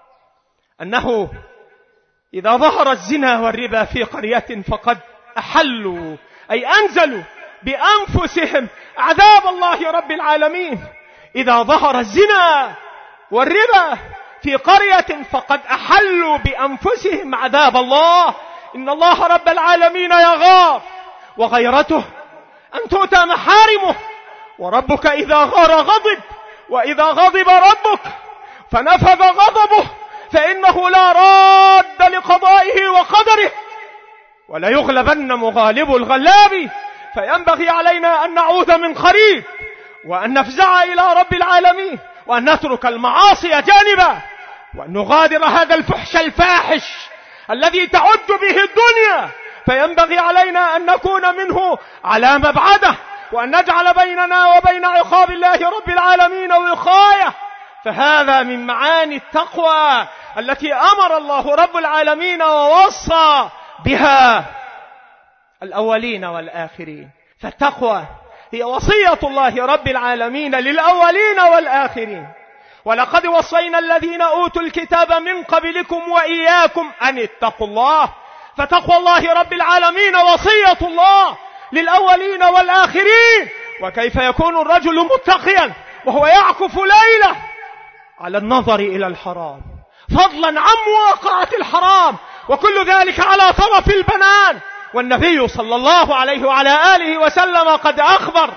أنه إذا ظهر الزنا والربا في قرية فقد أحلوا أي أنزلوا بأنفسهم عذاب الله رب العالمين. إذا ظهر الزنا والربا في قرية فقد أحلوا بأنفسهم عذاب الله. إن الله رب العالمين يغار، وغيرته أن تؤتى محارمه، وربك إذا غار غضب، وإذا غضب ربك فنفذ غضبه فإنه لا راد لقضائه وقدره، ولا يغلبن مغالب الغلاب. فينبغي علينا أن نعوذ من قريب وأن نفزع إلى رب العالمين، وأن نترك المعاصي جانبا، وأن نغادر هذا الفحش الفاحش الذي تعد به الدنيا. فينبغي علينا أن نكون منه على مبعده، وأن نجعل بيننا وبين عقاب الله رب العالمين وقاية. فهذا من معاني التقوى التي أمر الله رب العالمين ووصى بها الأولين والآخرين. فالتقوى هي وصية الله رب العالمين للأولين والآخرين. ولقد وصينا الذين أوتوا الكتاب من قبلكم وإياكم أن اتقوا الله. فتقوى الله رب العالمين وصية الله للأولين والآخرين. وكيف يكون الرجل متقيا وهو يعكف ليلة على النظر إلى الحرام، فضلا عن مواقعة الحرام، وكل ذلك على طرف البنان. والنبي صلى الله عليه وعلى آله وسلم قد أخبر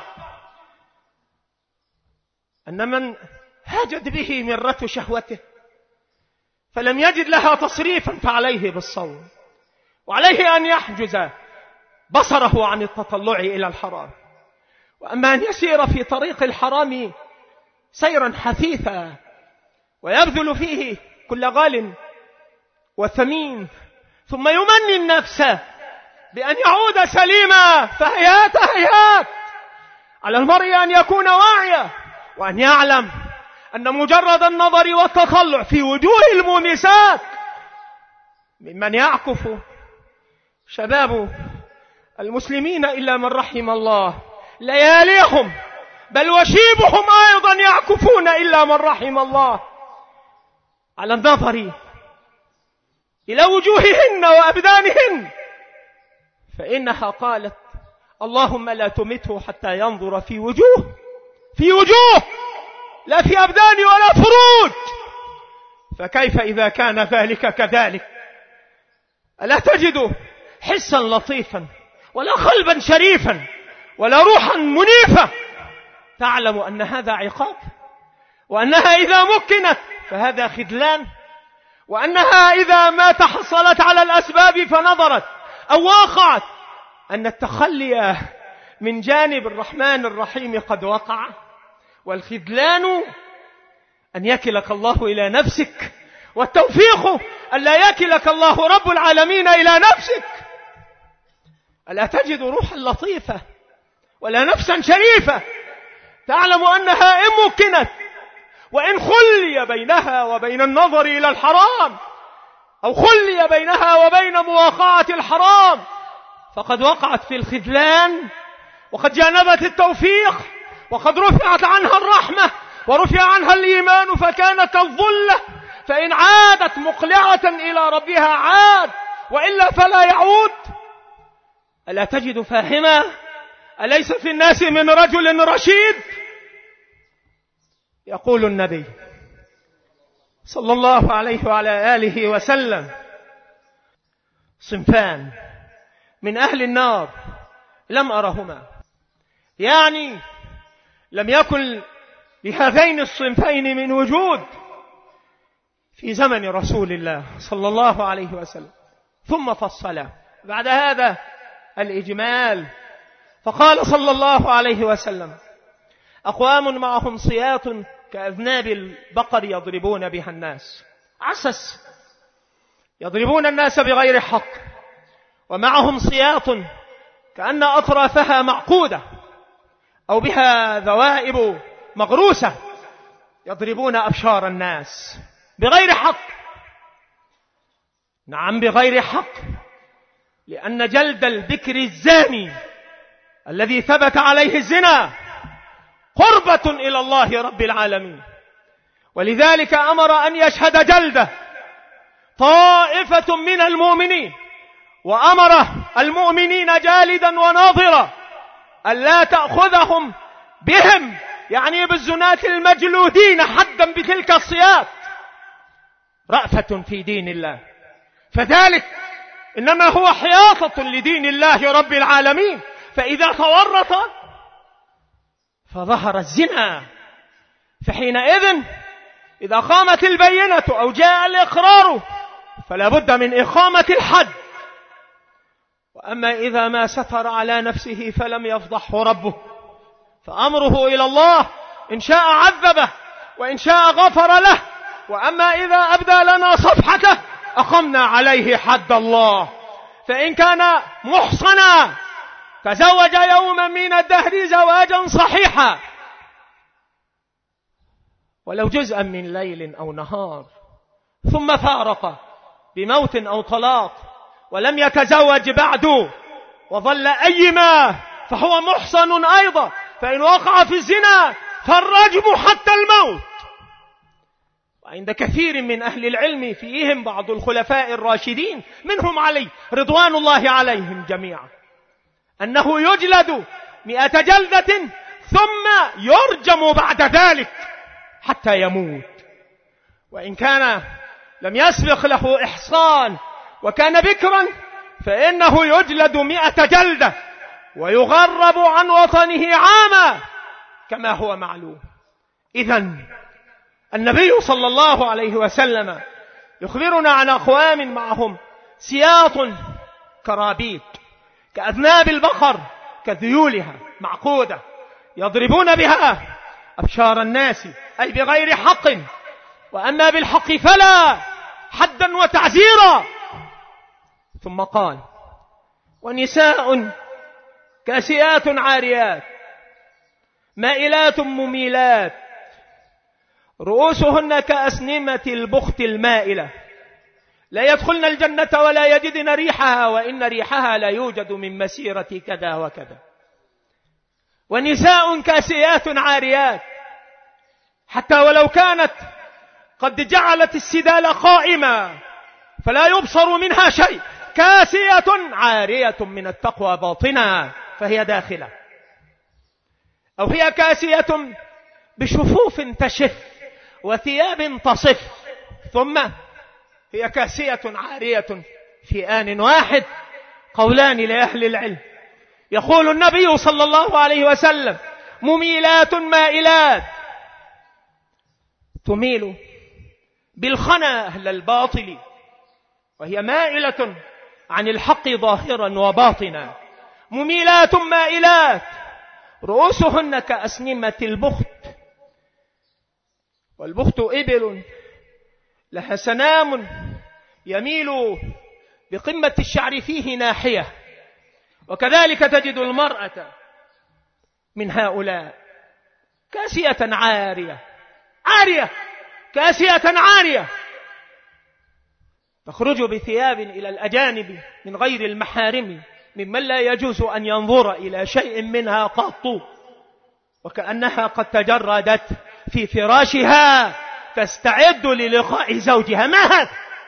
أن من هاجت به مرة شهوته فلم يجد لها تصريفا فعليه بالصوم، وعليه أن يحجز بصره عن التطلع إلى الحرام، وأما أن يسير في طريق الحرام سيرا حثيثا ويبذل فيه كل غال وثمين، ثم يمني النفس بأن يعود سليما، فهيات هيات. على المرء أن يكون واعيا وأن يعلم أن مجرد النظر والتطلع في وجوه المونسات ممن يعكف شباب المسلمين إلا من رحم الله لياليهم، بل وشيبهم أيضا يعكفون إلا من رحم الله، على النظر إلى وجوههن وأبدانهن. فإنها قالت: اللهم لا تمته حتى ينظر في وجوه لا في أبدان ولا فروج. فكيف إذا كان ذلك كذلك؟ ألا تجد حسا لطيفا ولا قلبا شريفا ولا روحا منيفة، تعلم أن هذا عقاب، وأنها إذا مكنت فهذا خذلان، وأنها إذا ما تحصلت على الأسباب فنظرت أو وقعت أن التخلي من جانب الرحمن الرحيم قد وقع. والخذلان أن يكلك الله إلى نفسك، والتوفيق أن لا يكلك الله رب العالمين إلى نفسك. ألا تجد روحا لطيفة ولا نفسا شريفة تعلم أنها إن مكنت وإن خلي بينها وبين النظر إلى الحرام أو خلي بينها وبين مواقعة الحرام فقد وقعت في الخذلان، وقد جانبت التوفيق، وقد رفعت عنها الرحمة ورفع عنها الإيمان فكانت الظلة، فإن عادت مقلعة إلى ربها عاد، وإلا فلا يعود. ألا تجد فاهما؟ أليس في الناس من رجل رشيد؟ يقول النبي صلى الله عليه وعلى آله وسلم: صنفان من أهل النار لم أرهما، يعني لم يكن لهذين الصنفين من وجود في زمن رسول الله صلى الله عليه وسلم. ثم فصل بعد هذا الإجمال فقال صلى الله عليه وسلم: أقوام معهم صياط كأذناب البقر يضربون بها الناس، عسس يضربون الناس بغير حق، ومعهم صياط كأن أطرافها معقودة أو بها ذوائب مغروسة يضربون أبشار الناس بغير حق. نعم بغير حق، لأن جلد البكر الزاني الذي ثبت عليه الزنا قربة إلى الله رب العالمين، ولذلك أمر أن يشهد جلده طائفة من المؤمنين، وأمر المؤمنين جالدا وناظرا ألا تأخذهم بهم، يعني بالزناة المجلودين حدا بتلك الصياط، رأفة في دين الله، فذلك إنما هو حياطة لدين الله رب العالمين. فإذا تورط فظهر الزنا، فحينئذ إذا قامت البينة أو جاء الإقرار فلا بد من إقامة الحد. وأما إذا ما ستر على نفسه فلم يفضحه ربه فأمره إلى الله، إن شاء عذبه وإن شاء غفر له. وأما إذا أبدى لنا صفحته أقمنا عليه حد الله. فإن كان محصنا تزوج يوما من الدهر زواجا صحيحا ولو جزءا من ليل أو نهار، ثم فارق بموت أو طلاق ولم يتزوج بعد وظل أيما فهو محصن أيضا، فإن وقع في الزنا فالرجم حتى الموت. وعند كثير من أهل العلم فيهم بعض الخلفاء الراشدين منهم علي رضوان الله عليهم جميعا أنه يجلد 100 جلدة ثم يرجم بعد ذلك حتى يموت. وإن كان لم يسبق له إحصان وكان بكرا فإنه يجلد 100 جلدة ويغرب عن وطنه عاما كما هو معلوم. إذن النبي صلى الله عليه وسلم يخبرنا عن أقوام معهم سياط كرابيط كأذناب البقر كذيولها معقودة يضربون بها أبشار الناس أي بغير حق، وأما بالحق فلا حدا وتعزيرا. ثم قال: ونساء كاسيات عاريات مائلات مميلات رؤوسهن كأسنمة البخت المائلة لا يدخلن الجنة ولا يجدن ريحها وإن ريحها لا يوجد من مسيرة كذا وكذا. ونساء كاسيات عاريات، حتى ولو كانت قد جعلت السدال قائمة فلا يبصر منها شيء، كاسية عارية من التقوى باطنها فهي داخلة، أو هي كاسية بشفوف تشف وثياب تصف، ثم هي كاسية عارية في آن واحد. قولان لأهل العلم يقول النبي صلى الله عليه وسلم: مميلات مائلات، تميل بالخنا أهل الباطل وهي مائلة عن الحق ظاهرا وباطنا. مميلات مائلات رؤوسهن كأسنمة البخت، والبخت إبل لها سنام يميل بقمة الشعر فيه ناحية، وكذلك تجد المرأة من هؤلاء كاسية عارية كاسية عارية، تخرج بثياب إلى الأجانب من غير المحارم ممن لا يجوز أن ينظر إلى شيء منها قط، وكأنها قد تجردت في فراشها تستعد للقاء زوجها. ما هذا؟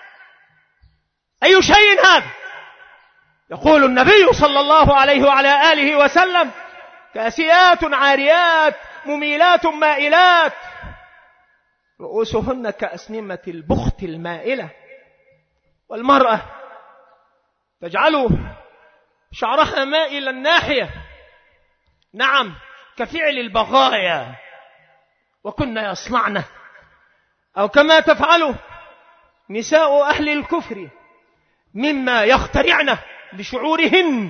أي شيء هذا؟ يقول النبي صلى الله عليه وعلى آله وسلم: كاسيات عاريات مميلات مائلات رؤوسهن كأسنمة البخت المائلة. والمرأة تجعل شعرها مائلا ناحية، نعم، كفعل البغايا وكن يصنعن، أو كما تفعل نساء أهل الكفر مما يخترعن لشعورهن،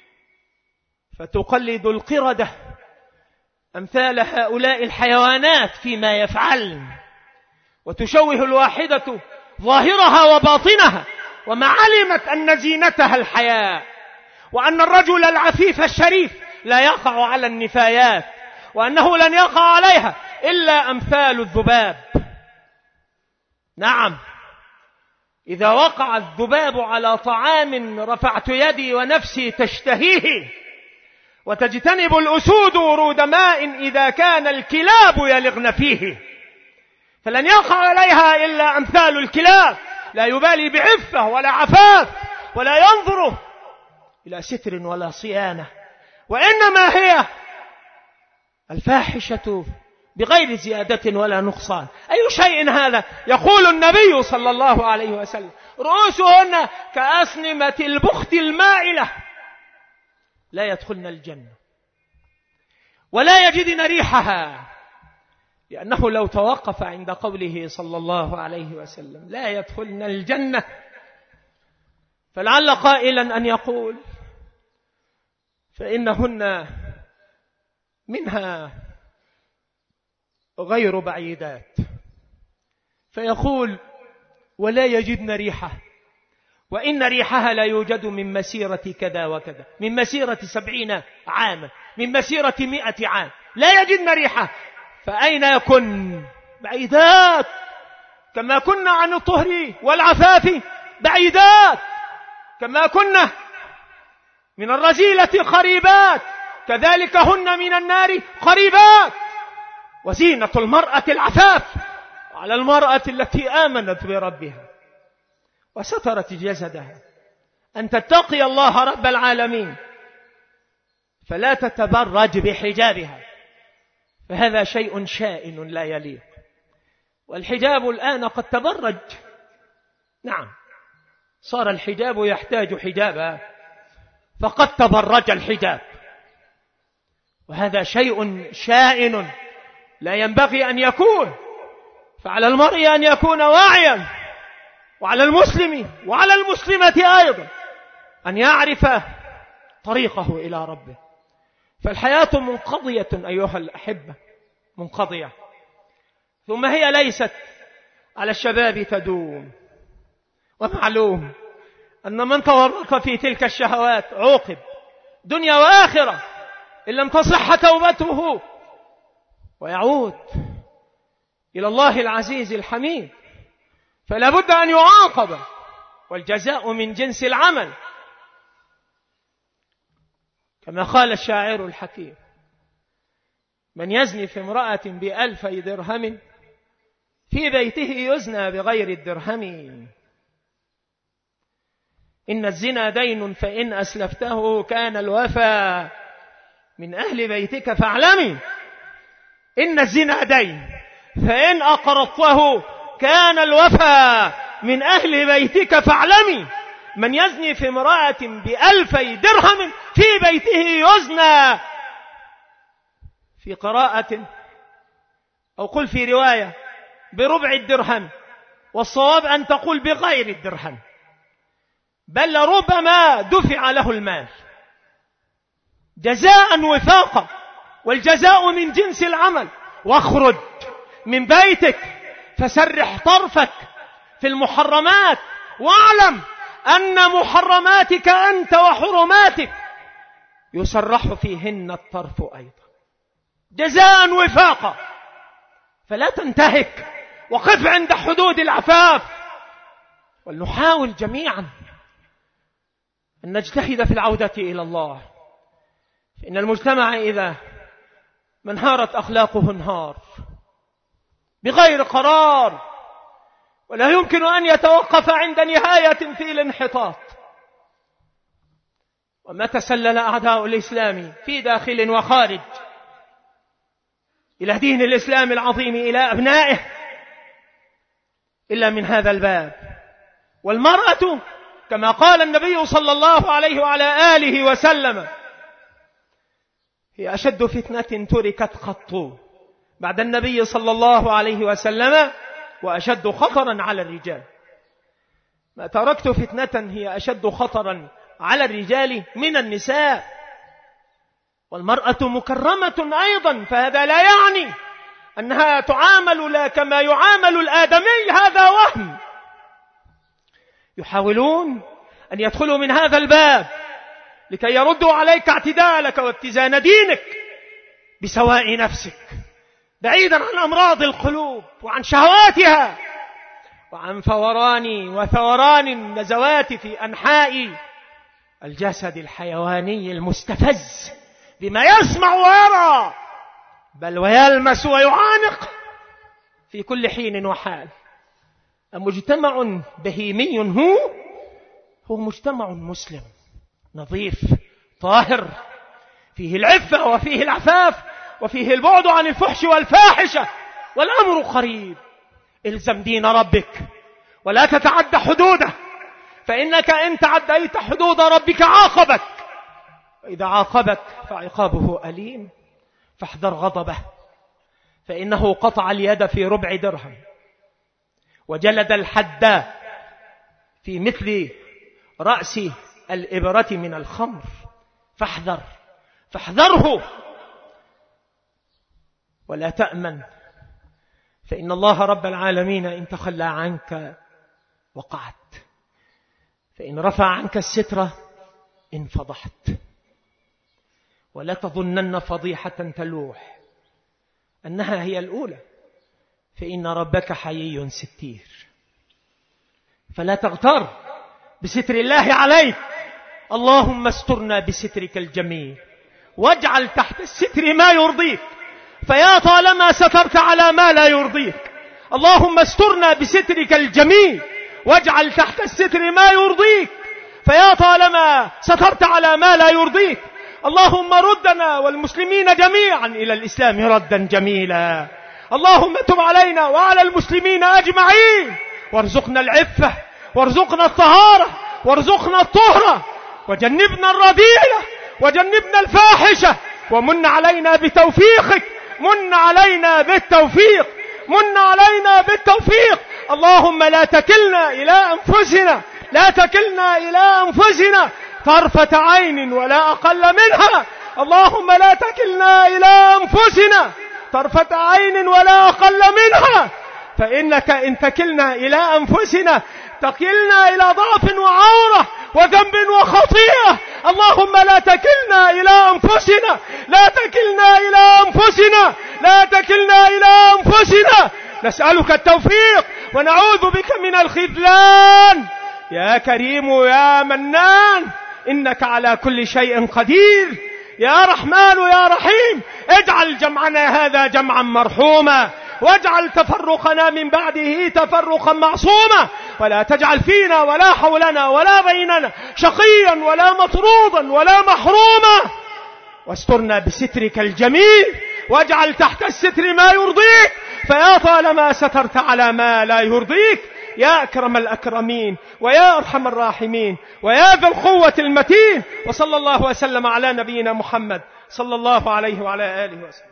فتقلد القردة أمثال هؤلاء الحيوانات فيما يفعلن، وتشوه الواحدة ظاهرها وباطنها، وما علمت أن زينتها الحياء، وأن الرجل العفيف الشريف لا يقع على النفايات، وأنه لن يقع عليها إلا أمثال الذباب. نعم، إذا وقع الذباب على طعام رفعت يدي ونفسي تشتهيه، وتجتنب الأسود ورود ماء إذا كان الكلاب يلغن فيه، فلن يقع عليها إلا أمثال الكلاب، لا يبالي بعفة ولا عفاف ولا ينظر إلى ستر ولا صيانة، وإنما هي الفاحشة بغير زيادة ولا نقصان. أي شيء هذا؟ يقول النبي صلى الله عليه وسلم: رؤوسهن كأسنمة البخت المائلة، لا يدخلن الجنة ولا يجدن ريحها، لأنه لو توقف عند قوله صلى الله عليه وسلم لا يدخلن الجنة، فلعل قائلا أن يقول: فإنهن منها غير بعيدات، فيقول: ولا يجدن ريحه، وإن ريحها لا يوجد من مسيرة كذا وكذا، من مسيرة 70 عاما، من مسيرة 100 عام، لا يجدن ريحه. فأين يكن؟ بعيدات، كما كنا عن الطهر والعفاف بعيدات، كما كنا من الرذيلة قريبات، كذلك هن من النار قريبات. وزينة المرأة العفاف على المرأة التي آمنت بربها وسترت جسدها أن تتقي الله رب العالمين، فلا تتبرج بحجابها، فهذا شيء شائن لا يليق. والحجاب الآن قد تبرج، نعم، صار الحجاب يحتاج حجابا، فقد تبرج الحجاب، وهذا شيء شائن لا ينبغي أن يكون. فعلى المرء أن يكون واعيا، وعلى المسلم وعلى المسلمة أيضا أن يعرف طريقه إلى ربه. فالحياة منقضية أيها الأحبة، منقضية، ثم هي ليست على الشباب تدوم. ومعلوم أن من تورط في تلك الشهوات عوقب دنيا وآخرة إن لم تصح توبته، ويعود إلى الله العزيز الحميد، فلا بد أن يعاقب، والجزاء من جنس العمل، كما قال الشاعر الحكيم: من يزني في امرأة ب1000 درهم في بيته يزنى بغير الدرهم. إن الزنا دين فإن أسلفته كان الوفا من أهل بيتك فاعلمي. إن الزنا دين فإن أقرضته كان الوفا من أهل بيتك فاعلمي. من يزني في امرأة ب2000 درهم في بيته يزنى، في قراءة أو قل في رواية بربع الدرهم، والصواب أن تقول بغير الدرهم، بل ربما دفع له المال جزاء وفاقا، والجزاء من جنس العمل. واخرج من بيتك فسرح طرفك في المحرمات، واعلم أن محرماتك أنت وحرماتك يسرح فيهن الطرف أيضا جزاء وفاقا. فلا تنتهك، وقف عند حدود العفاف. ولنحاول جميعا أن نجتهد في العودة إلى الله، فإن المجتمع إذا منهارت أخلاقه انهار بغير قرار، ولا يمكن أن يتوقف عند نهاية في الانحطاط. وما تسلل أعداء الإسلام في داخل وخارج إلى دين الإسلام العظيم إلى أبنائه إلا من هذا الباب. والمرأة كما قال النبي صلى الله عليه وعلى آله وسلم هي أشد فتنة تركت قط بعد النبي صلى الله عليه وسلم، وأشد خطرا على الرجال. ما تركت فتنة هي أشد خطرا على الرجال من النساء. والمرأة مكرمة أيضا، فهذا لا يعني أنها تعامل لا كما يعامل الآدمي، هذا وهم. يحاولون أن يدخلوا من هذا الباب لكي يردوا عليك اعتدالك واتزان دينك بسواء نفسك، بعيدا عن أمراض القلوب وعن شهواتها وعن فوران وثوران النزوات في أنحاء الجسد الحيواني المستفز بما يسمع ويرى، بل ويلمس ويعانق في كل حين وحال. مجتمع بهيمي هو مجتمع مسلم نظيف طاهر، فيه العفة وفيه العفاف وفيه البعد عن الفحش والفاحشة، والأمر قريب. الزم دين ربك ولا تتعدى حدوده، فإنك إن تعديت حدود ربك عاقبك، وإذا عاقبك فعقابه أليم. فاحذر غضبه، فإنه قطع اليد في ربع درهم وجلد الحد في مثل رأس الإبرة من الخمر. فاحذره ولا تأمن، فإن الله رب العالمين إن تخلى عنك وقعت، فإن رفع عنك السترة انفضحت. ولا تظنن فضيحة تلوح أنها هي الأولى، فإن ربك حيي ستير. فلا تغتر بستر الله عليك. اللهم استرنا بسترك الجميل، واجعل تحت الستر ما يرضيك، فيا طالما سترت على ما لا يرضيك. اللهم استرنا بسترك الجميل، واجعل تحت الستر ما يرضيك، فيا طالما سترت على ما لا يرضيك. اللهم ردنا والمسلمين جميعا إلى الإسلام ردا جميلا. اللهم تب علينا وعلى المسلمين أجمعين، وارزقنا العفة، وارزقنا الطهارة، وارزقنا الطهرة، وجنبنا الرذيلة، وجنبنا الفاحشة، ومن علينا بتوفيقك. من علينا بالتوفيق، من علينا بالتوفيق. اللهم لا تكلنا إلى أنفسنا، لا تكلنا إلى أنفسنا طرفة عين ولا أقل منها. اللهم لا تكلنا إلى أنفسنا طرفة عين ولا أقل منها، فإنك إن تكلنا إلى أنفسنا تكلنا إلى ضعف وعورة وذنب وخطيئة. اللهم لا تكلنا إلى أنفسنا، لا تكلنا إلى أنفسنا، لا تكلنا إلى أنفسنا. نسألك التوفيق ونعوذ بك من الخذلان. يا كريم يا منان، إنك على كل شيء قدير. يا رحمن يا رحيم، اجعل جمعنا هذا جمعا مرحوما، واجعل تفرقنا من بعده تفرقا معصوما، ولا تجعل فينا ولا حولنا ولا بيننا شقيا ولا مطرودا ولا محروما. واسترنا بسترك الجميل، واجعل تحت الستر ما يرضيك، فيا طالما سترت على ما لا يرضيك يا أكرم الأكرمين ويا أرحم الراحمين ويا ذا القوة المتين. وصلى الله وسلم على نبينا محمد صلى الله عليه وعلى آله وسلم.